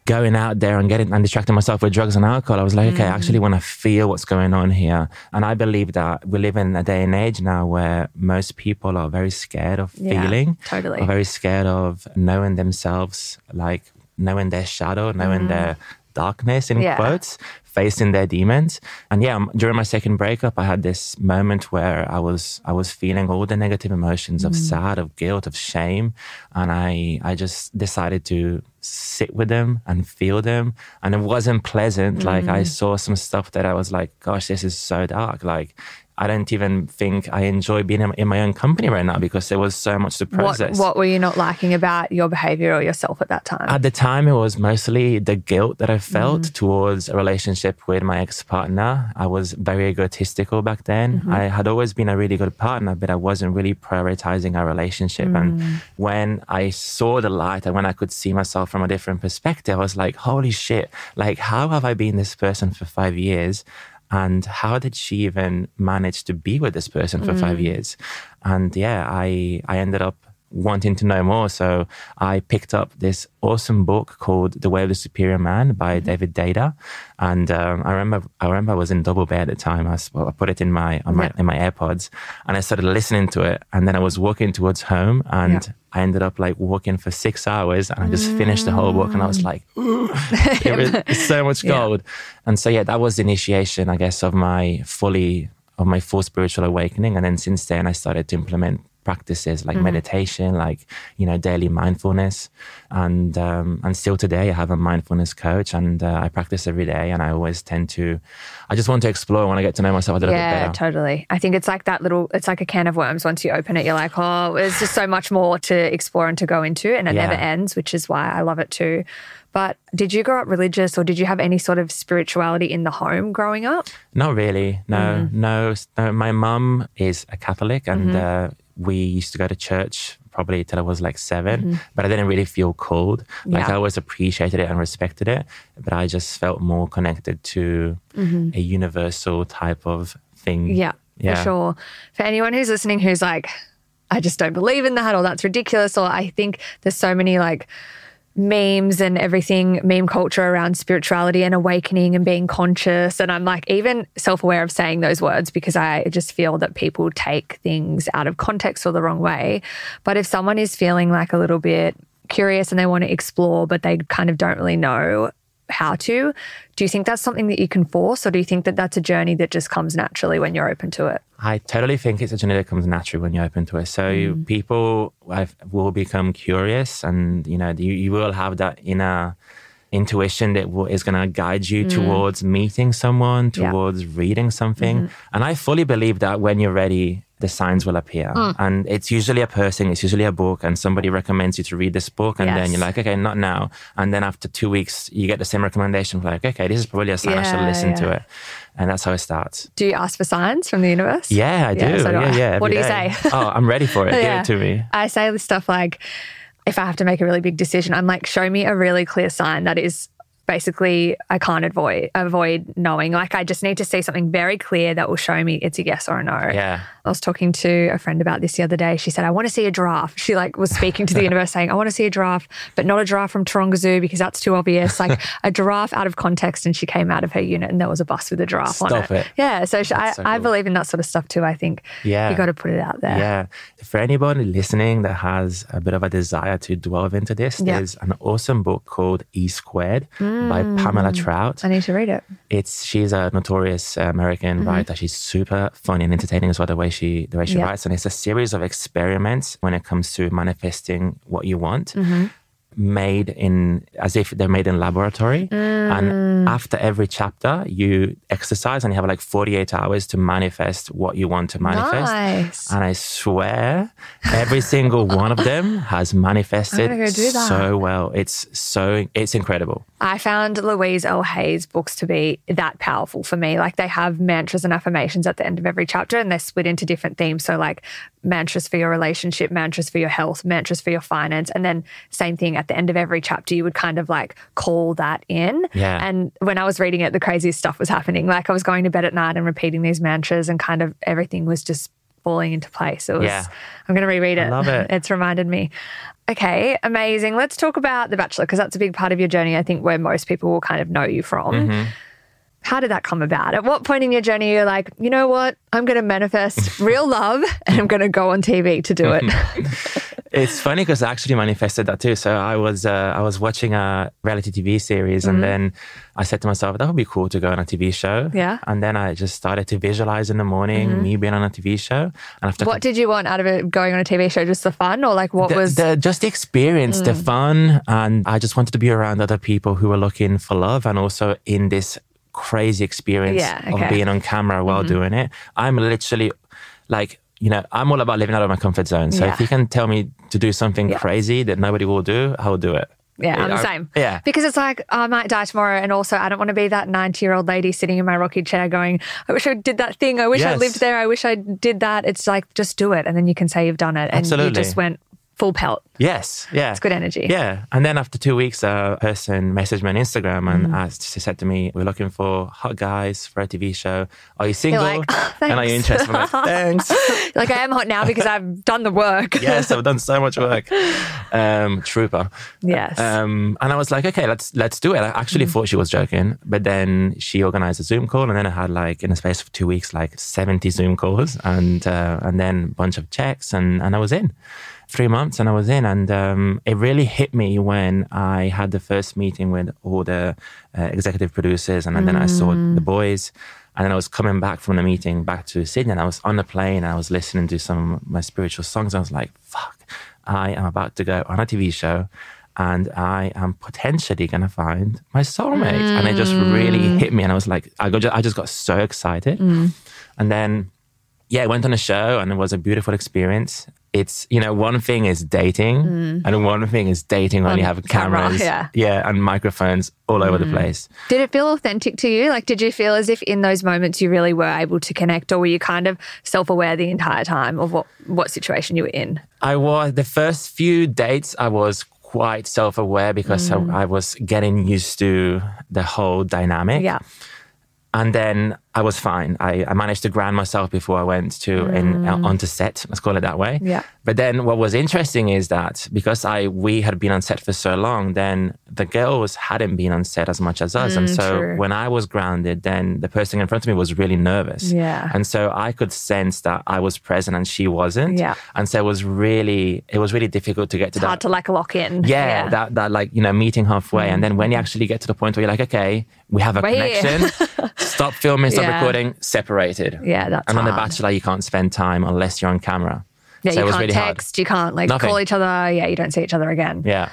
going out there and getting and distracting myself with drugs and alcohol. I was like, okay, I actually want to feel what's going on here. And I believe that we live in a day and age now where most people are very scared of Yeah, feeling, totally. are very scared of knowing themselves, like knowing their shadow, knowing their darkness, in Yeah. quotes, facing their demons. And yeah, um, during my second breakup, I had this moment where I was I was feeling all the negative emotions of sad, of guilt, of shame, and I I just decided to sit with them and feel them. And it wasn't pleasant. Like I saw some stuff that I was like, gosh, this is so dark. Like I don't even think I enjoy being in, in my own company right now because there was so much to What, process. what were you not liking about your behavior or yourself at that time? At the time, it was mostly the guilt that I felt towards a relationship with my ex-partner. I was very egotistical back then. I had always been a really good partner, but I wasn't really prioritizing our relationship. And when I saw the light and when I could see myself from a different perspective, I was like, holy shit, like how have I been this person for five years? And how did she even manage to be with this person for five years? And yeah, I, I ended up wanting to know more. So I picked up this awesome book called The Way of the Superior Man by David Deida. And um, I remember I remember I was in Double Bay at the time. I, I put it in my, on my Yeah. in my AirPods and I started listening to it. And then I was walking towards home and Yeah. I ended up like walking for six hours and I just finished the whole book and I was like, ooh, it was it's so much gold. And so, yeah, that was the initiation, I guess, of my fully, of my full spiritual awakening. And then since then I started to implement practices like meditation, like, you know, daily mindfulness. And um, and still today I have a mindfulness coach and uh, I practice every day. And I always tend to, I just want to explore. I want to get to know myself a little Yeah, bit better. totally. I think it's like that little, it's like a can of worms. Once you open it, you're like, oh, there's just so much more to explore and to go into, and it Yeah. never ends, which is why I love it too. But did you grow up religious or did you have any sort of spirituality in the home growing up? Not really. No, no, no. My mum is a Catholic and uh, we used to go to church probably till I was like seven, but I didn't really feel called. Like Yeah. I always appreciated it and respected it, but I just felt more connected to a universal type of thing. Yeah, Yeah. for sure. For anyone who's listening who's like, I just don't believe in that or that's ridiculous, or I think there's so many like memes and everything, meme culture around spirituality and awakening and being conscious. And I'm like even self-aware of saying those words because I just feel that people take things out of context or the wrong way. But if someone is feeling like a little bit curious and they want to explore, but they kind of don't really know how to, do you think that's something that you can force, or do you think that that's a journey that just comes naturally when you're open to it? I totally think it's a journey that comes naturally when you're open to it. So people I've, will become curious and, you know, you, you will have that inner intuition that will, is going to guide you towards meeting someone, Yeah. towards reading something. And I fully believe that when you're ready, the signs will appear. And it's usually a person, it's usually a book, and somebody recommends you to read this book. And Yes. then you're like, okay, not now. And then after two weeks, you get the same recommendation. Like, okay, this is probably a sign I should Yeah, listen to yeah. it. And that's how it starts. Do you ask for signs from the universe? Yeah, I do. Yeah, so do yeah, I. yeah. What every do you day. say? Oh, I'm ready for it. Yeah. Give it to me. I say this stuff like, if I have to make a really big decision, I'm like, show me a really clear sign that is basically I can't avoid avoid knowing. Like I just need to see something very clear that will show me it's a yes or a no. Yeah. I was talking to a friend about this the other day. She said, I want to see a giraffe. She like was speaking to the universe saying, I want to see a giraffe, but not a giraffe from Taronga Zoo because that's too obvious. Like a giraffe out of context. And she came out of her unit and there was a bus with a giraffe on Stop it. Yeah. So, she, I, so I cool. believe in that sort of stuff too. I think Yeah. you got to put it out there. Yeah. For anybody listening that has a bit of a desire to delve into this, Yeah. there's an awesome book called E Squared by Pamela Trout. I need to read it. It's she's a notorious uh, American Mm-hmm. writer. She's super funny and entertaining as well, the way she the way she Yeah. writes. And it's a series of experiments when it comes to manifesting what you want. Mm-hmm. Made in as if they're made in laboratory. Mm. And after every chapter, you exercise and you have like forty-eight hours to manifest what you want to manifest. Nice. And I swear, every single one of them has manifested I'm gonna go do that. so well. It's so it's incredible. I found Louise L. Hay's books to be that powerful for me. Like they have mantras and affirmations at the end of every chapter and they're split into different themes. So like mantras for your relationship, mantras for your health, mantras for your finance. And then same thing at the end of every chapter, you would kind of like call that in. Yeah. And when I was reading it, the craziest stuff was happening. Like I was going to bed at night and repeating these mantras and kind of everything was just falling into place. It was, Yeah. I'm going to reread it. I love it. It's reminded me. Okay, amazing. Let's talk about The Bachelor, because that's a big part of your journey, I think, where most people will kind of know you from. Mm-hmm. How did that come about? At what point in your journey you're like, you know what, I'm going to manifest real love and I'm going to go on T V to do it? It's funny because I actually manifested that too. So I was uh, I was watching a reality T V series, and mm-hmm. then I said to myself, that would be cool to go on a T V show. Yeah. And then I just started to visualize in the morning mm-hmm. me being on a T V show. And after what did you want out of it, going on a T V show? Just the fun, or like what the, was the, just the experience, mm. the fun, and I just wanted to be around other people who were looking for love, and also in this crazy experience yeah, okay. of being on camera while mm-hmm. doing it. I'm literally like, you know, I'm all about living out of my comfort zone. So yeah. if you can tell me to do something yeah. crazy that nobody will do, I'll do it. Yeah, I'm I, the same. Yeah. Because it's like, oh, I might die tomorrow. And also, I don't want to be that ninety-year-old lady sitting in my rocking chair going, I wish I did that thing. I wish yes. I lived there. I wish I did that. It's like, just do it. And then you can say you've done it. And Absolutely. you just went full pelt. Yes, yeah. It's good energy. Yeah. And then after two weeks, a person messaged me on Instagram and mm. asked, she said to me, we're looking for hot guys for a T V show. Are you single? Like, oh, and are you interested? I'm like, thanks. Like, I am hot now because I've done the work. Yes, I've done so much work. Um, trooper. Yes. Um, and I was like, okay, let's let's do it. I actually mm. thought she was joking, but then she organized a Zoom call, and then I had like, in the space of two weeks, like seventy Zoom calls, and uh, and then a bunch of checks, and, and I was in. Three months and I was in, and um, it really hit me when I had the first meeting with all the uh, executive producers, and, and then mm. I saw the boys, and then I was coming back from the meeting back to Sydney, and I was on the plane and I was listening to some of my spiritual songs. I was like, fuck, I am about to go on a T V show and I am potentially going to find my soulmate. Mm. And it just really hit me, and I was like, I, got, I just got so excited. Mm. And then, yeah, I went on a show and it was a beautiful experience. It's, you know, one thing is dating mm. and one thing is dating when um, you have cameras camera, yeah. yeah, and microphones all mm. over the place. Did it feel authentic to you? Like, did you feel as if in those moments you really were able to connect, or were you kind of self-aware the entire time of what, what situation you were in? I was, the first few dates, I was quite self-aware because mm. I, I was getting used to the whole dynamic. Yeah. And then I was fine. I, I managed to ground myself before I went to mm. in, uh, onto set. Let's call it that way. Yeah. But then what was interesting is that because I we had been on set for so long, then the girls hadn't been on set as much as us. Mm, and so true. When I was grounded, then the person in front of me was really nervous. Yeah. And so I could sense that I was present and she wasn't. Yeah. And so it was really it was really difficult to get to it's that. Hard to like lock in. Yeah, yeah. that that like, you know, meeting halfway. Mm. And then when you actually get to the point where you're like, okay, we have a Wait. connection. Stop filming, stop yeah. recording, separated. Yeah, that's And on hard. The Bachelor, you can't spend time unless you're on camera. Yeah, so you it was can't really text, hard. you can't like Nothing. call each other. Yeah, you don't see each other again. Yeah.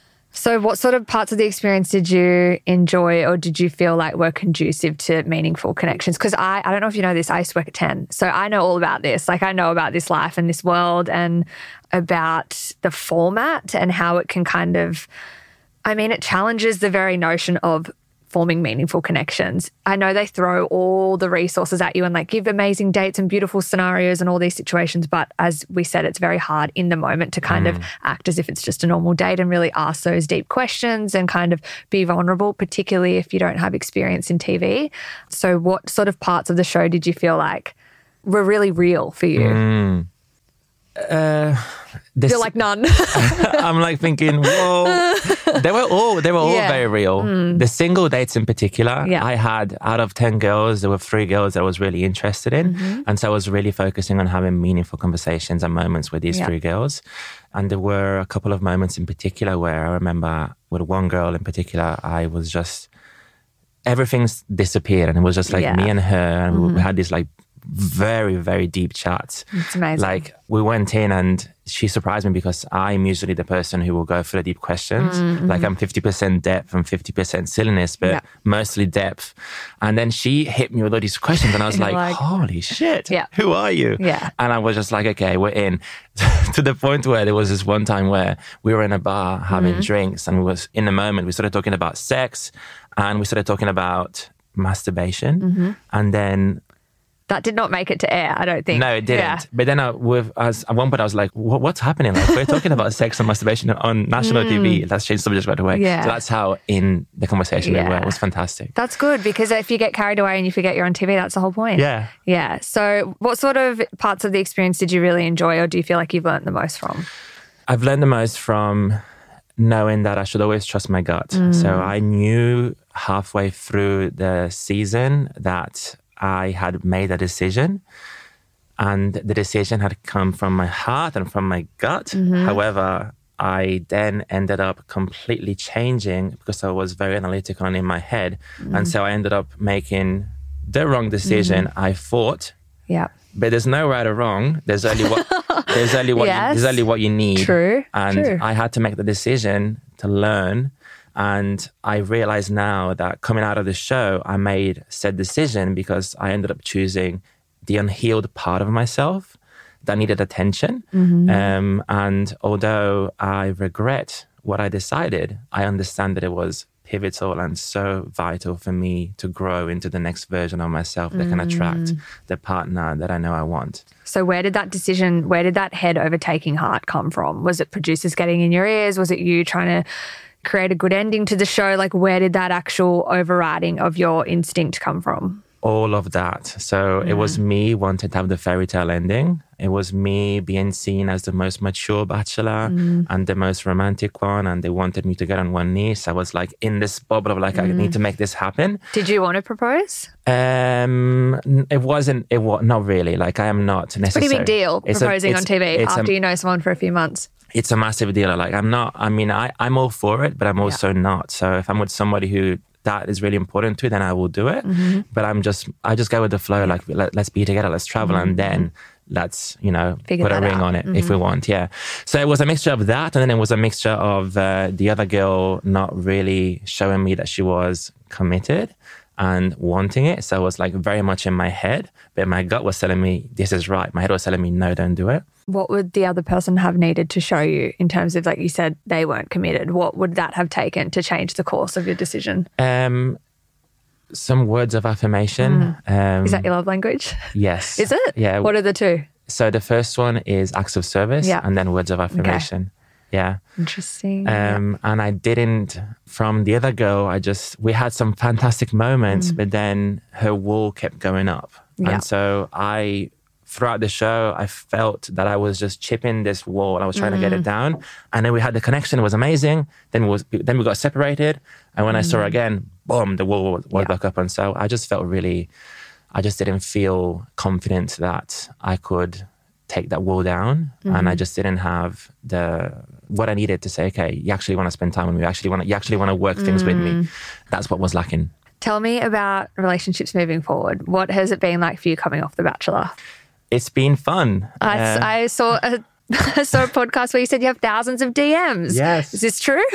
So what sort of parts of the experience did you enjoy, or did you feel like were conducive to meaningful connections? Because I, I don't know if you know this, I used to work at ten. So I know all about this. Like, I know about this life and this world and about the format and how it can kind of, I mean, it challenges the very notion of forming meaningful connections. I know they throw all the resources at you and like give amazing dates and beautiful scenarios and all these situations. But as we said, it's very hard in the moment to kind mm. of act as if it's just a normal date and really ask those deep questions and kind of be vulnerable, particularly if you don't have experience in T V. So what sort of parts of the show did you feel like were really real for you? Mm. Uh, this, Feel like none. I'm like thinking, whoa. They were all they were all yeah. very real. Mm. The single dates in particular, yeah. I had out of ten girls, there were three girls that I was really interested in. Mm-hmm. And so I was really focusing on having meaningful conversations and moments with these yeah. three girls. And there were a couple of moments in particular where I remember with one girl in particular, I was just, everything's disappeared. And it was just like yeah. me and her. And mm-hmm. we had this like very, very deep chats. It's amazing. Like we went in and she surprised me because I'm usually the person who will go for the deep questions. Mm-hmm. Like I'm fifty percent depth and fifty percent silliness, but yeah. mostly depth. And then she hit me with all these questions and I was like, like, holy shit, yeah. who are you? Yeah. And I was just like, okay, we're in. To the point where there was this one time where we were in a bar having mm-hmm. drinks and we was in the moment, we started talking about sex and we started talking about masturbation. Mm-hmm. And then That did not make it to air, I don't think. No, it didn't. Yeah. But then I, with, I was, at one point I was like, what, what's happening? Like, we're talking about sex and masturbation on national Mm. T V. Let's change the subject right away. Yeah. So that's how in the conversation Yeah. we were. It was fantastic. That's good, because if you get carried away and you forget you're on T V, that's the whole point. Yeah. Yeah. So what sort of parts of the experience did you really enjoy, or do you feel like you've learned the most from? I've learned the most from knowing that I should always trust my gut. Mm. So I knew halfway through the season that I had made a decision, and the decision had come from my heart and from my gut. Mm-hmm. However, I then ended up completely changing because I was very analytical and in my head. Mm. And so I ended up making the wrong decision. Mm-hmm. I thought, Yeah. but there's no right or wrong. There's only what there's only what Yes. you, there's only what you need. True, And true. I had to make the decision to learn. And I realize now that coming out of the show, I made said decision because I ended up choosing the unhealed part of myself that needed attention. Mm-hmm. Um, and although I regret what I decided, I understand that it was pivotal and so vital for me to grow into the next version of myself that can attract the partner that I know I want. So where did that decision, where did that head overtaking heart come from? Was it producers getting in your ears? Was it you trying to create a good ending to the show? Like, where did that actual overriding of your instinct come from? All of that. So it was me wanting to have the fairy tale ending. It was me being seen as the most mature bachelor Mm. and the most romantic one. And they wanted me to get on one knee. So I was like in this bubble of like, Mm. I need to make this happen. Did you want to propose? Um, n- it wasn't, it was not really. Like I am not necessarily. Pretty big deal, It's a- proposing it's- on T V it's a- after you know someone for a few months. It's a massive deal. Like I'm not, I mean, I, I'm all for it, but I'm also not. So if I'm with somebody who that is really important to, then I will do it. Mm-hmm. But I'm just, I just go with the flow. Like let, let's be together, let's travel. And then let's, you know, Figure put a that ring out. on it if we want. Yeah. So it was a mixture of that. And then it was a mixture of uh, the other girl not really showing me that she was committed and wanting it. So I was like very much in my head, but my gut was telling me, this is right. My head was telling me, no, don't do it. What would the other person have needed to show you in terms of, like you said, they weren't committed? What would that have taken to change the course of your decision? Um, some words of affirmation. Um, Is that your love language? yes. Is it? Yeah. What are the two? So the first one is acts of service, Yeah. and then words of affirmation. Yeah. Interesting. Um, and I didn't, from the other girl, I just, we had some fantastic moments, but then her wall kept going up. Yeah. And so I, throughout the show, I felt that I was just chipping this wall. I was trying to get it down. And then we had the connection. It was amazing. Then we, was, then we got separated. And when I saw her again, boom, the wall was Yeah. back up. And so I just felt really, I just didn't feel confident that I could take that wall down. And I just didn't have the, what I needed to say, okay, you actually want to spend time with me. You actually want to, you actually want to work things with me. That's what was lacking. Tell me about relationships moving forward. What has it been like for you coming off The Bachelor? It's been fun. I, Uh, I saw a, I saw a podcast where you said you have thousands of D Ms. Yes. Is this true?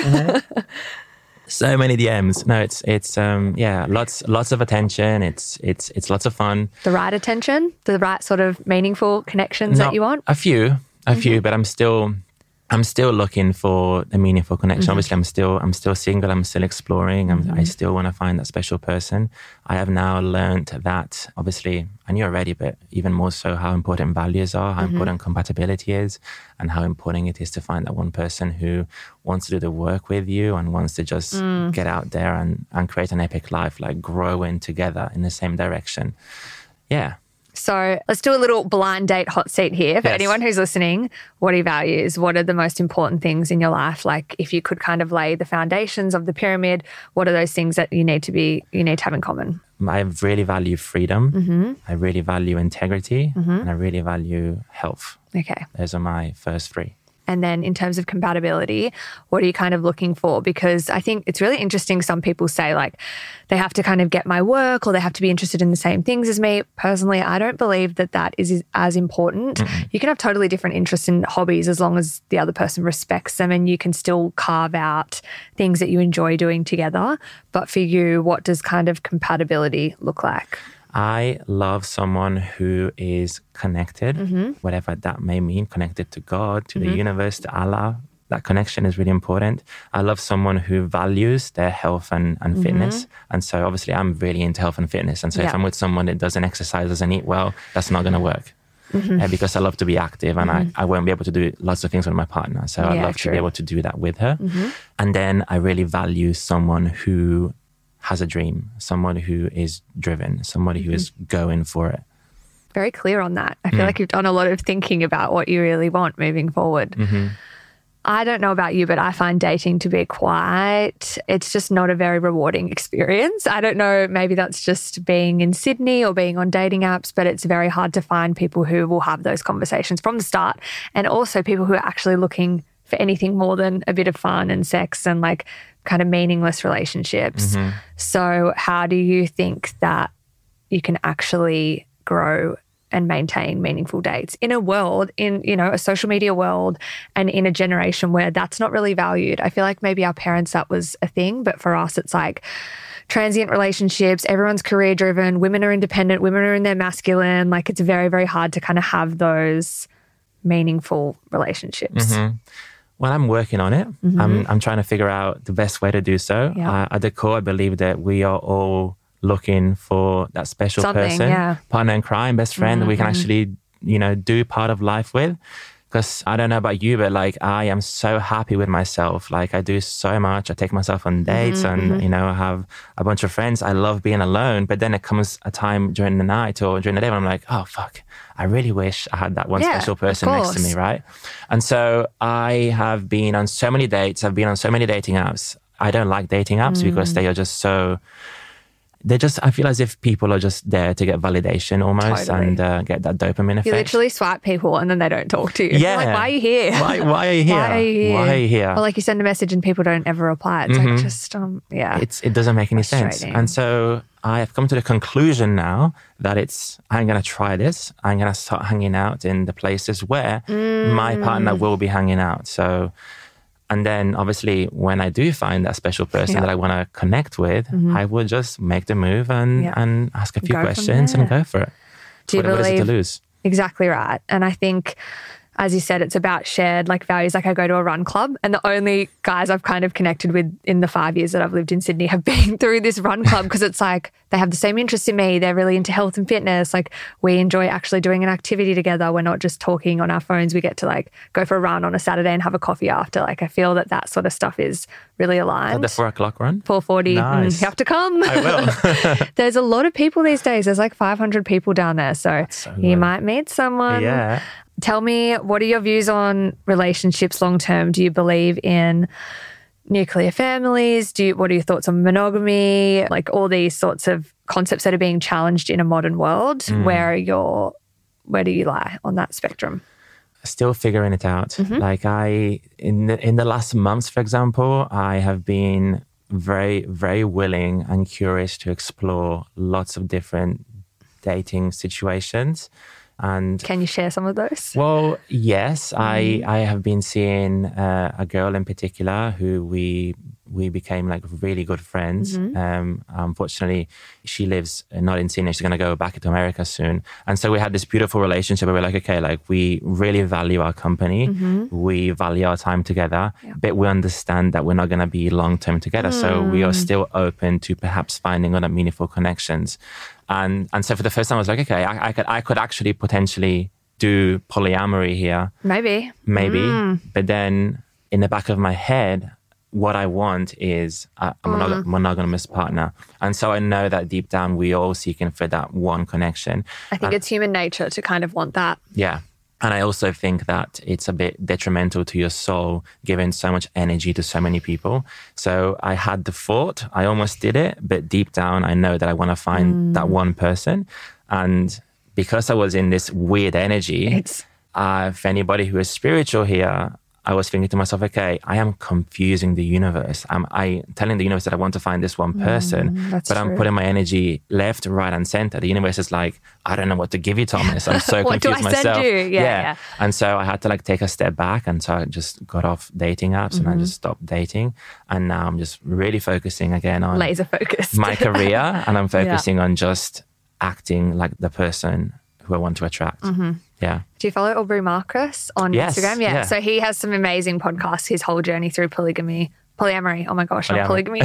So many D Ms. No, it's it's um yeah, lots lots of attention. It's it's it's lots of fun. The right attention, the right sort of meaningful connections that Not- you want? A few, a few, but I'm still I'm still looking for a meaningful connection. Obviously, I'm still I'm still single. I'm still exploring. I'm, I still want to find that special person. I have now learned that, obviously, I knew already, but even more so, how important values are, how important compatibility is, and how important it is to find that one person who wants to do the work with you and wants to just get out there and, and create an epic life, like growing together in the same direction. Yeah. So let's do a little blind date hot seat here. For Yes. anyone who's listening, what are your values? What are the most important things in your life? Like if you could kind of lay the foundations of the pyramid, what are those things that you need to be, you need to have in common? I really value freedom. I really value integrity. And I really value health. Okay. Those are my first three. And then in terms of compatibility, what are you kind of looking for? Because I think it's really interesting. Some people say like they have to kind of get my work or they have to be interested in the same things as me. Personally, I don't believe that that is as important. You can have totally different interests and hobbies as long as the other person respects them and you can still carve out things that you enjoy doing together. But for you, what does kind of compatibility look like? I love someone who is connected, whatever that may mean, connected to God, to the universe, to Allah. that connection is really important. I love someone who values their health and, and mm-hmm. fitness. And so obviously I'm really into health and fitness. And so yeah. if I'm with someone that doesn't exercise, doesn't eat well, that's not going to work. Mm-hmm. Uh, because I love to be active and mm-hmm. I, I won't be able to do lots of things with my partner. So I'd yeah, love true. to be able to do that with her. Mm-hmm. And then I really value someone who has a dream, someone who is driven, somebody mm-hmm. who is going for it. Very clear on that. I feel mm. like you've done a lot of thinking about what you really want moving forward. Mm-hmm. I don't know about you, but I find dating to be quite, it's just not a very rewarding experience. I don't know, maybe that's just being in Sydney or being on dating apps, but it's very hard to find people who will have those conversations from the start, and also people who are actually looking for anything more than a bit of fun and sex and like kind of meaningless relationships. Mm-hmm. So how do you think that you can actually grow and maintain meaningful dates in a world, in, you know, a social media world and in a generation where that's not really valued? I feel like maybe our parents, that was a thing, but for us, it's like transient relationships, everyone's career driven, women are independent, women are in their masculine. Like it's very, very hard to kind of have those meaningful relationships. Mm-hmm. Well, I'm working on it. Mm-hmm. I'm, I'm trying to figure out the best way to do so. Yeah. Uh, at the core, I believe that we are all looking for that special Something, person, yeah. partner in crime, best friend mm-hmm. that we can actually, you know, do part of life with. Because I don't know about you, but like I am so happy with myself. Like I do so much. I take myself on dates mm-hmm. and, you know, I have a bunch of friends. I love being alone. But then it comes a time during the night or during the day when I'm like, oh, fuck, I really wish I had that one yeah, special person next to me, right? And so I have been on so many dates. I've been on so many dating apps. I don't like dating apps mm. because they are just so... They just, I feel as if people are just there to get validation almost totally. and uh, get that dopamine effect. You literally swipe people and then they don't talk to you. Yeah. Like, why are you here? Why, why are you here? Why are you here? Why are you here? Or like you send a message and people don't ever reply. It's mm-hmm. like just, um, yeah. It's, it doesn't make any sense. And so I have come to the conclusion now that it's, I'm going to try this. I'm going to start hanging out in the places where mm. my partner will be hanging out. So... And then obviously when I do find that special person yeah. that I want to connect with, mm-hmm. I will just make the move and, yeah. and ask a few go questions and go for it. Do you what, believe, what is it to lose? Exactly right. And I think, as you said, it's about shared like values. Like I go to a run club and the only guys I've kind of connected with in the five years that I've lived in Sydney have been through this run club because it's like they have the same interests in me. They're really into health and fitness. Like we enjoy actually doing an activity together. We're not just talking on our phones. We get to like go for a run on a Saturday and have a coffee after. Like I feel that that sort of stuff is really aligned. At the four o'clock run? four forty. Nice. Mm, you have to come. I will. There's a lot of people these days. There's like five hundred people down there. So, so you might meet someone. Yeah. Tell me, what are your views on relationships long term? Do you believe in nuclear families? Do you, what are your thoughts on monogamy? Like all these sorts of concepts that are being challenged in a modern world. Mm. Where are your, where do you lie on that spectrum? Still figuring it out. Mm-hmm. Like I, in the, in the last months, for example, I have been very, very willing and curious to explore lots of different dating situations. And can you share some of those? Well, yes, mm. I I have been seeing uh, a girl in particular who we we became like really good friends. Mm-hmm. Um, unfortunately, she lives not in Sydney. She's going to go back to America soon. And so we had this beautiful relationship where we're like, okay, like we really value our company. Mm-hmm. We value our time together, yeah. but we understand that we're not going to be long-term together. Mm. So we are still open to perhaps finding other meaningful connections. And and so for the first time, I was like, okay, I, I could I could actually potentially do polyamory here. Maybe. Maybe. Mm. But then in the back of my head, what I want is a monog- mm. monogamous partner. And so I know that deep down, we're all seeking for that one connection. I think and, it's human nature to kind of want that. Yeah. And I also think that it's a bit detrimental to your soul, giving so much energy to so many people. So I had the thought, I almost did it, but deep down, I know that I want to find mm. that one person. And because I was in this weird energy, it's... uh, for anybody who is spiritual here, I was thinking to myself, okay, I am confusing the universe. I'm I telling the universe that I want to find this one person, mm, but true. I'm putting my energy left, right, and center. The universe is like, I don't know what to give you, Thomas. I'm so what confused do I myself. Send you? Yeah, yeah. yeah. And so I had to like take a step back, and so I just got off dating apps mm-hmm. and I just stopped dating. And now I'm just really focusing again on laser focused my career, and I'm focusing yeah. on just acting like the person who I want to attract. Mm-hmm. Yeah. Do you follow Aubrey Marcus on Yes, Instagram? Yeah. yeah. So he has some amazing podcasts, his whole journey through polygamy. Polyamory. Oh my gosh, not polygamy.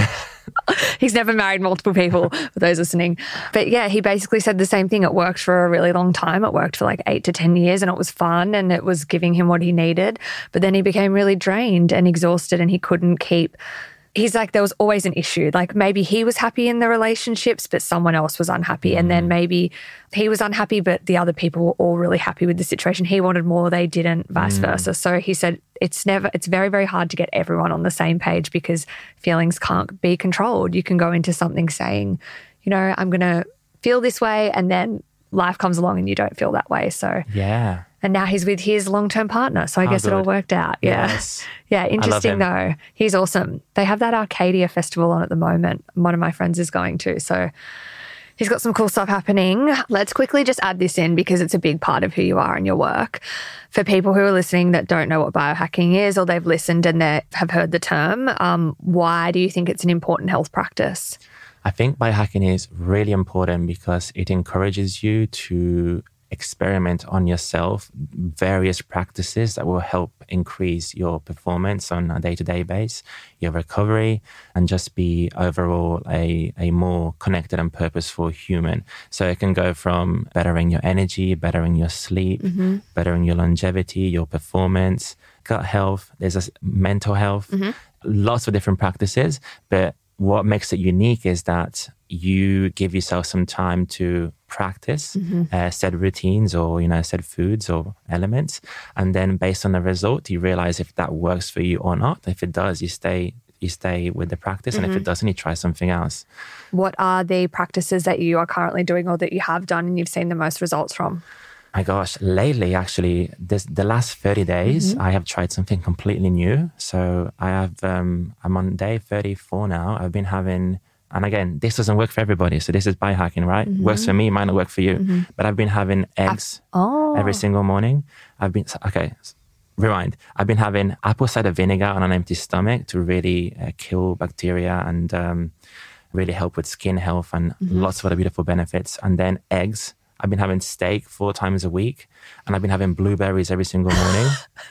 He's never married multiple people, for those listening. But yeah, he basically said the same thing. It worked for a really long time. It worked for like eight to ten years and it was fun and it was giving him what he needed. But then he became really drained and exhausted and he couldn't keep... He's like, there was always an issue. Like maybe he was happy in the relationships, but someone else was unhappy. Mm. And then maybe he was unhappy, but the other people were all really happy with the situation. He wanted more, they didn't, vice mm. versa. So he said it's never, it's very, very hard to get everyone on the same page because feelings can't be controlled. You can go into something saying, you know, I'm going to feel this way, and then life comes along and you don't feel that way. So yeah. And now he's with his long-term partner. So I How guess good. it all worked out. Yeah. Yes. Yeah. Interesting though. He's awesome. They have that Arcadia festival on at the moment. One of my friends is going to. So he's got some cool stuff happening. Let's quickly just add this in because it's a big part of who you are and your work. For people who are listening that don't know what biohacking is or they've listened and they have heard the term, um, why do you think it's an important health practice? I think biohacking is really important because it encourages you to experiment on yourself various practices that will help increase your performance on a day-to-day basis, your recovery, and just be overall a, a more connected and purposeful human. So it can go from bettering your energy, bettering your sleep, mm-hmm. bettering your longevity, your performance, gut health, there's a mental health, mm-hmm. lots of different practices. But what makes it unique is that you give yourself some time to practice mm-hmm. uh, said routines or, you know, said foods or elements. And then based on the result, you realize if that works for you or not. If it does, you stay you stay with the practice. Mm-hmm. And if it doesn't, you try something else. What are the practices that you are currently doing or that you have done and you've seen the most results from? My gosh, lately, actually, this the last thirty days, mm-hmm. I have tried something completely new. So I have, um, I'm on day thirty-four now. I've been having, and again, this doesn't work for everybody. So this is biohacking, right? Mm-hmm. Works for me, might not work for you. Mm-hmm. But I've been having eggs oh. every single morning. I've been, okay, rewind. I've been having apple cider vinegar on an empty stomach to really uh, kill bacteria and um, really help with skin health and mm-hmm. lots of other beautiful benefits. And then eggs. I've been having steak four times a week and I've been having blueberries every single morning.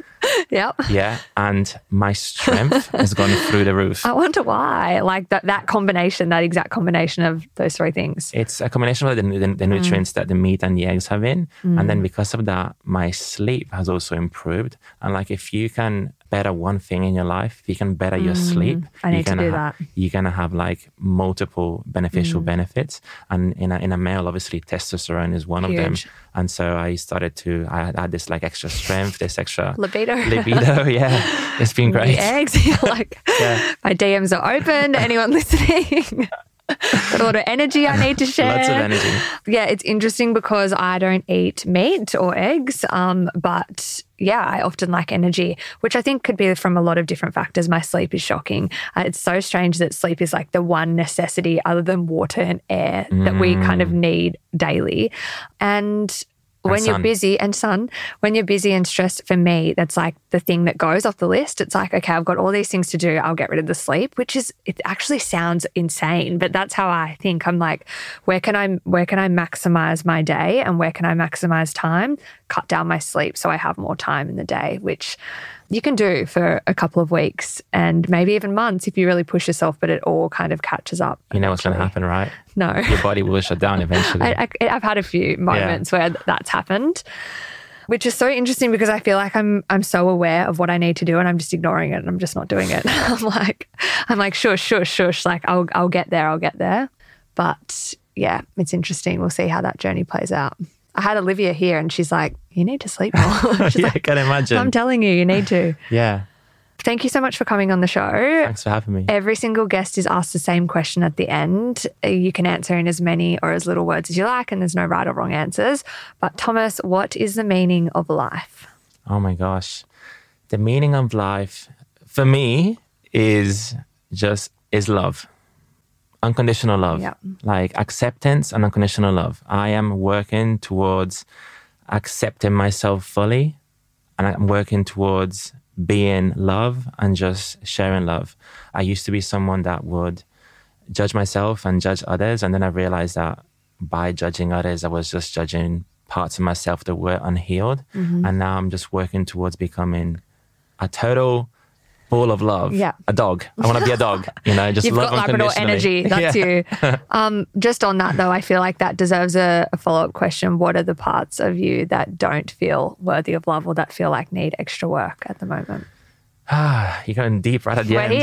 Yep. Yeah. And my strength has gone through the roof. I wonder why. Like that that combination, that exact combination of those three things. It's a combination of the, the, the nutrients mm. that the meat and the eggs have in. Mm. And then because of that, my sleep has also improved. And like if you can better one thing in your life, if you can better mm. your sleep, I need you're gonna to do ha- that. You're going to have like multiple beneficial mm. benefits. And in a, in a male, obviously testosterone is one Huge. of them. And so I started to, I had this like extra strength, this extra libido. Libido, yeah. It's been great. The eggs, you're like, yeah. My D Ms are open. Anyone listening? Got a lot of energy I need to share. Lots of energy. Yeah, it's interesting because I don't eat meat or eggs, um, but yeah, I often lack energy, which I think could be from a lot of different factors. My sleep is shocking. Uh, it's so strange that sleep is like the one necessity other than water and air mm. that we kind of need daily. And when you're busy, and sun, when you're busy and stressed, for me, that's like the thing that goes off the list. It's like, okay, I've got all these things to do. I'll get rid of the sleep, which is, it actually sounds insane, but that's how I think. I'm like, where can I, where can I maximize my day and where can I maximize time? Cut down my sleep so I have more time in the day, which you can do for a couple of weeks and maybe even months if you really push yourself, but it all kind of catches up. You know what's going to happen, right? No. Your body will shut down eventually. I, I, I've had a few moments yeah. where that's happened, which is so interesting because I feel like I'm I'm so aware of what I need to do and I'm just ignoring it and I'm just not doing it. I'm like, I'm like, shush, shush, shush. Like I'll I'll get there, I'll get there. But yeah, it's interesting. We'll see how that journey plays out. I had Olivia here and she's like, you need to sleep more. She's yeah, like, I can imagine. I'm telling you, you need to. Yeah. Thank you so much for coming on the show. Thanks for having me. Every single guest is asked the same question at the end. You can answer in as many or as little words as you like, and there's no right or wrong answers. But Thomas, what is the meaning of life? Oh my gosh. The meaning of life for me is just, is love. Unconditional love. Yep. Like acceptance and unconditional love. I am working towards accepting myself fully and I'm working towards being love and just sharing love. I used to be someone that would judge myself and judge others. And then I realized that by judging others, I was just judging parts of myself that were unhealed. Mm-hmm. And now I'm just working towards becoming a total ball of love. Yeah. A dog. I want to be a dog, you know, just You've love got Labrador unconditionally. energy. That's Yeah. you. Um, just on that though, I feel like that deserves a, a follow-up question. What are the parts of you that don't feel worthy of love or that feel like need extra work at the moment? Ah, you're going deep right at the We're end.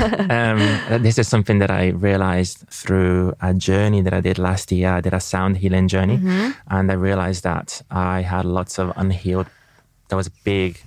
here. um, this is something that I realized through a journey that I did last year. I did a sound healing journey, Mm-hmm. and I realized that I had lots of unhealed. There was a big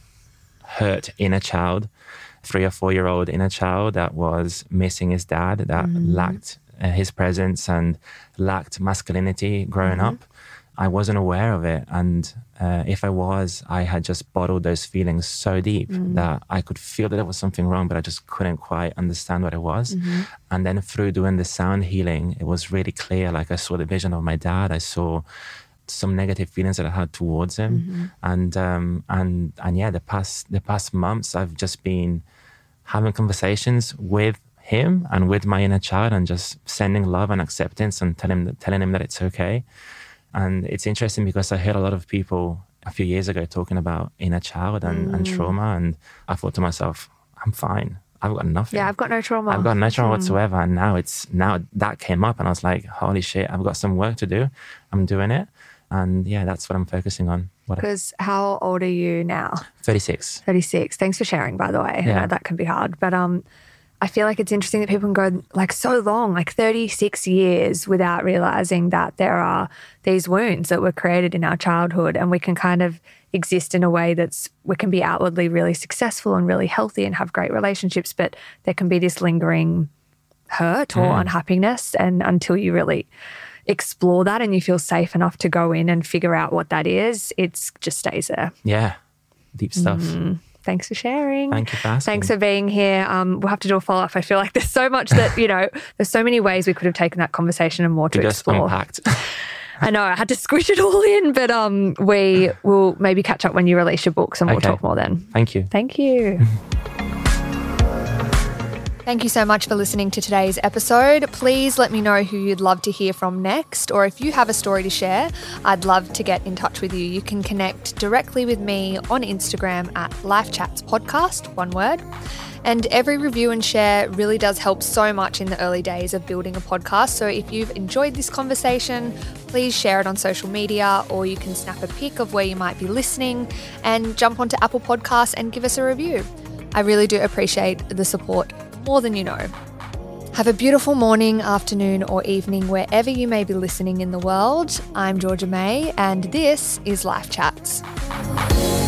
hurt inner child, three or four year old inner child that was missing his dad, that Mm-hmm. lacked uh, his presence and lacked masculinity growing Mm-hmm. up. I wasn't aware of it. And uh, if I was, I had just bottled those feelings so deep Mm. that I could feel that there was something wrong, but I just couldn't quite understand what it was. Mm-hmm. And then through doing the sound healing, it was really clear. Like I saw the vision of my dad. I saw some negative feelings that I had towards him. Mm-hmm. And, um, and, and yeah, the past, the past months, I've just been having conversations with him and with my inner child and just sending love and acceptance and telling him, telling him that it's okay. And it's interesting because I heard a lot of people a few years ago talking about inner child and, Mm. and trauma. And I thought to myself, I'm fine. I've got nothing. Yeah, I've got no trauma. I've got no trauma Mm. whatsoever. And now it's, now that came up and I was like, holy shit, I've got some work to do. I'm doing it. And yeah, that's what I'm focusing on. What Because how old are you now? thirty-six. thirty-six. Thanks for sharing, by the way. I Yeah. know that can be hard. But um, I feel like it's interesting that people can go like so long, like thirty-six years without realizing that there are these wounds that were created in our childhood, and we can kind of exist in a way that's, we can be outwardly really successful and really healthy and have great relationships, but there can be this lingering hurt or Mm. unhappiness. And until you really explore that and you feel safe enough to go in and figure out what that is, it's just stays there. Yeah. Deep stuff. Mm. Thanks for sharing. Thank you for asking. Thanks for being here. Um, we'll have to do a follow-up. I feel like there's so much that, you know, there's so many ways we could have taken that conversation and more to We just explore. unpacked. I know I had to squish it all in, but um, we will maybe catch up when you release your books and we'll Okay. talk more then. Thank you. Thank you. Thank you so much for listening to today's episode. Please let me know who you'd love to hear from next, or if you have a story to share, I'd love to get in touch with you. You can connect directly with me on Instagram at Life Chats Podcast, one word. And every review and share really does help so much in the early days of building a podcast. So if you've enjoyed this conversation, please share it on social media, or you can snap a pic of where you might be listening and jump onto Apple Podcasts and give us a review. I really do appreciate the support more than you know. Have a beautiful morning, afternoon, or evening wherever you may be listening in the world. I'm Georgia May, and this is Life Chats.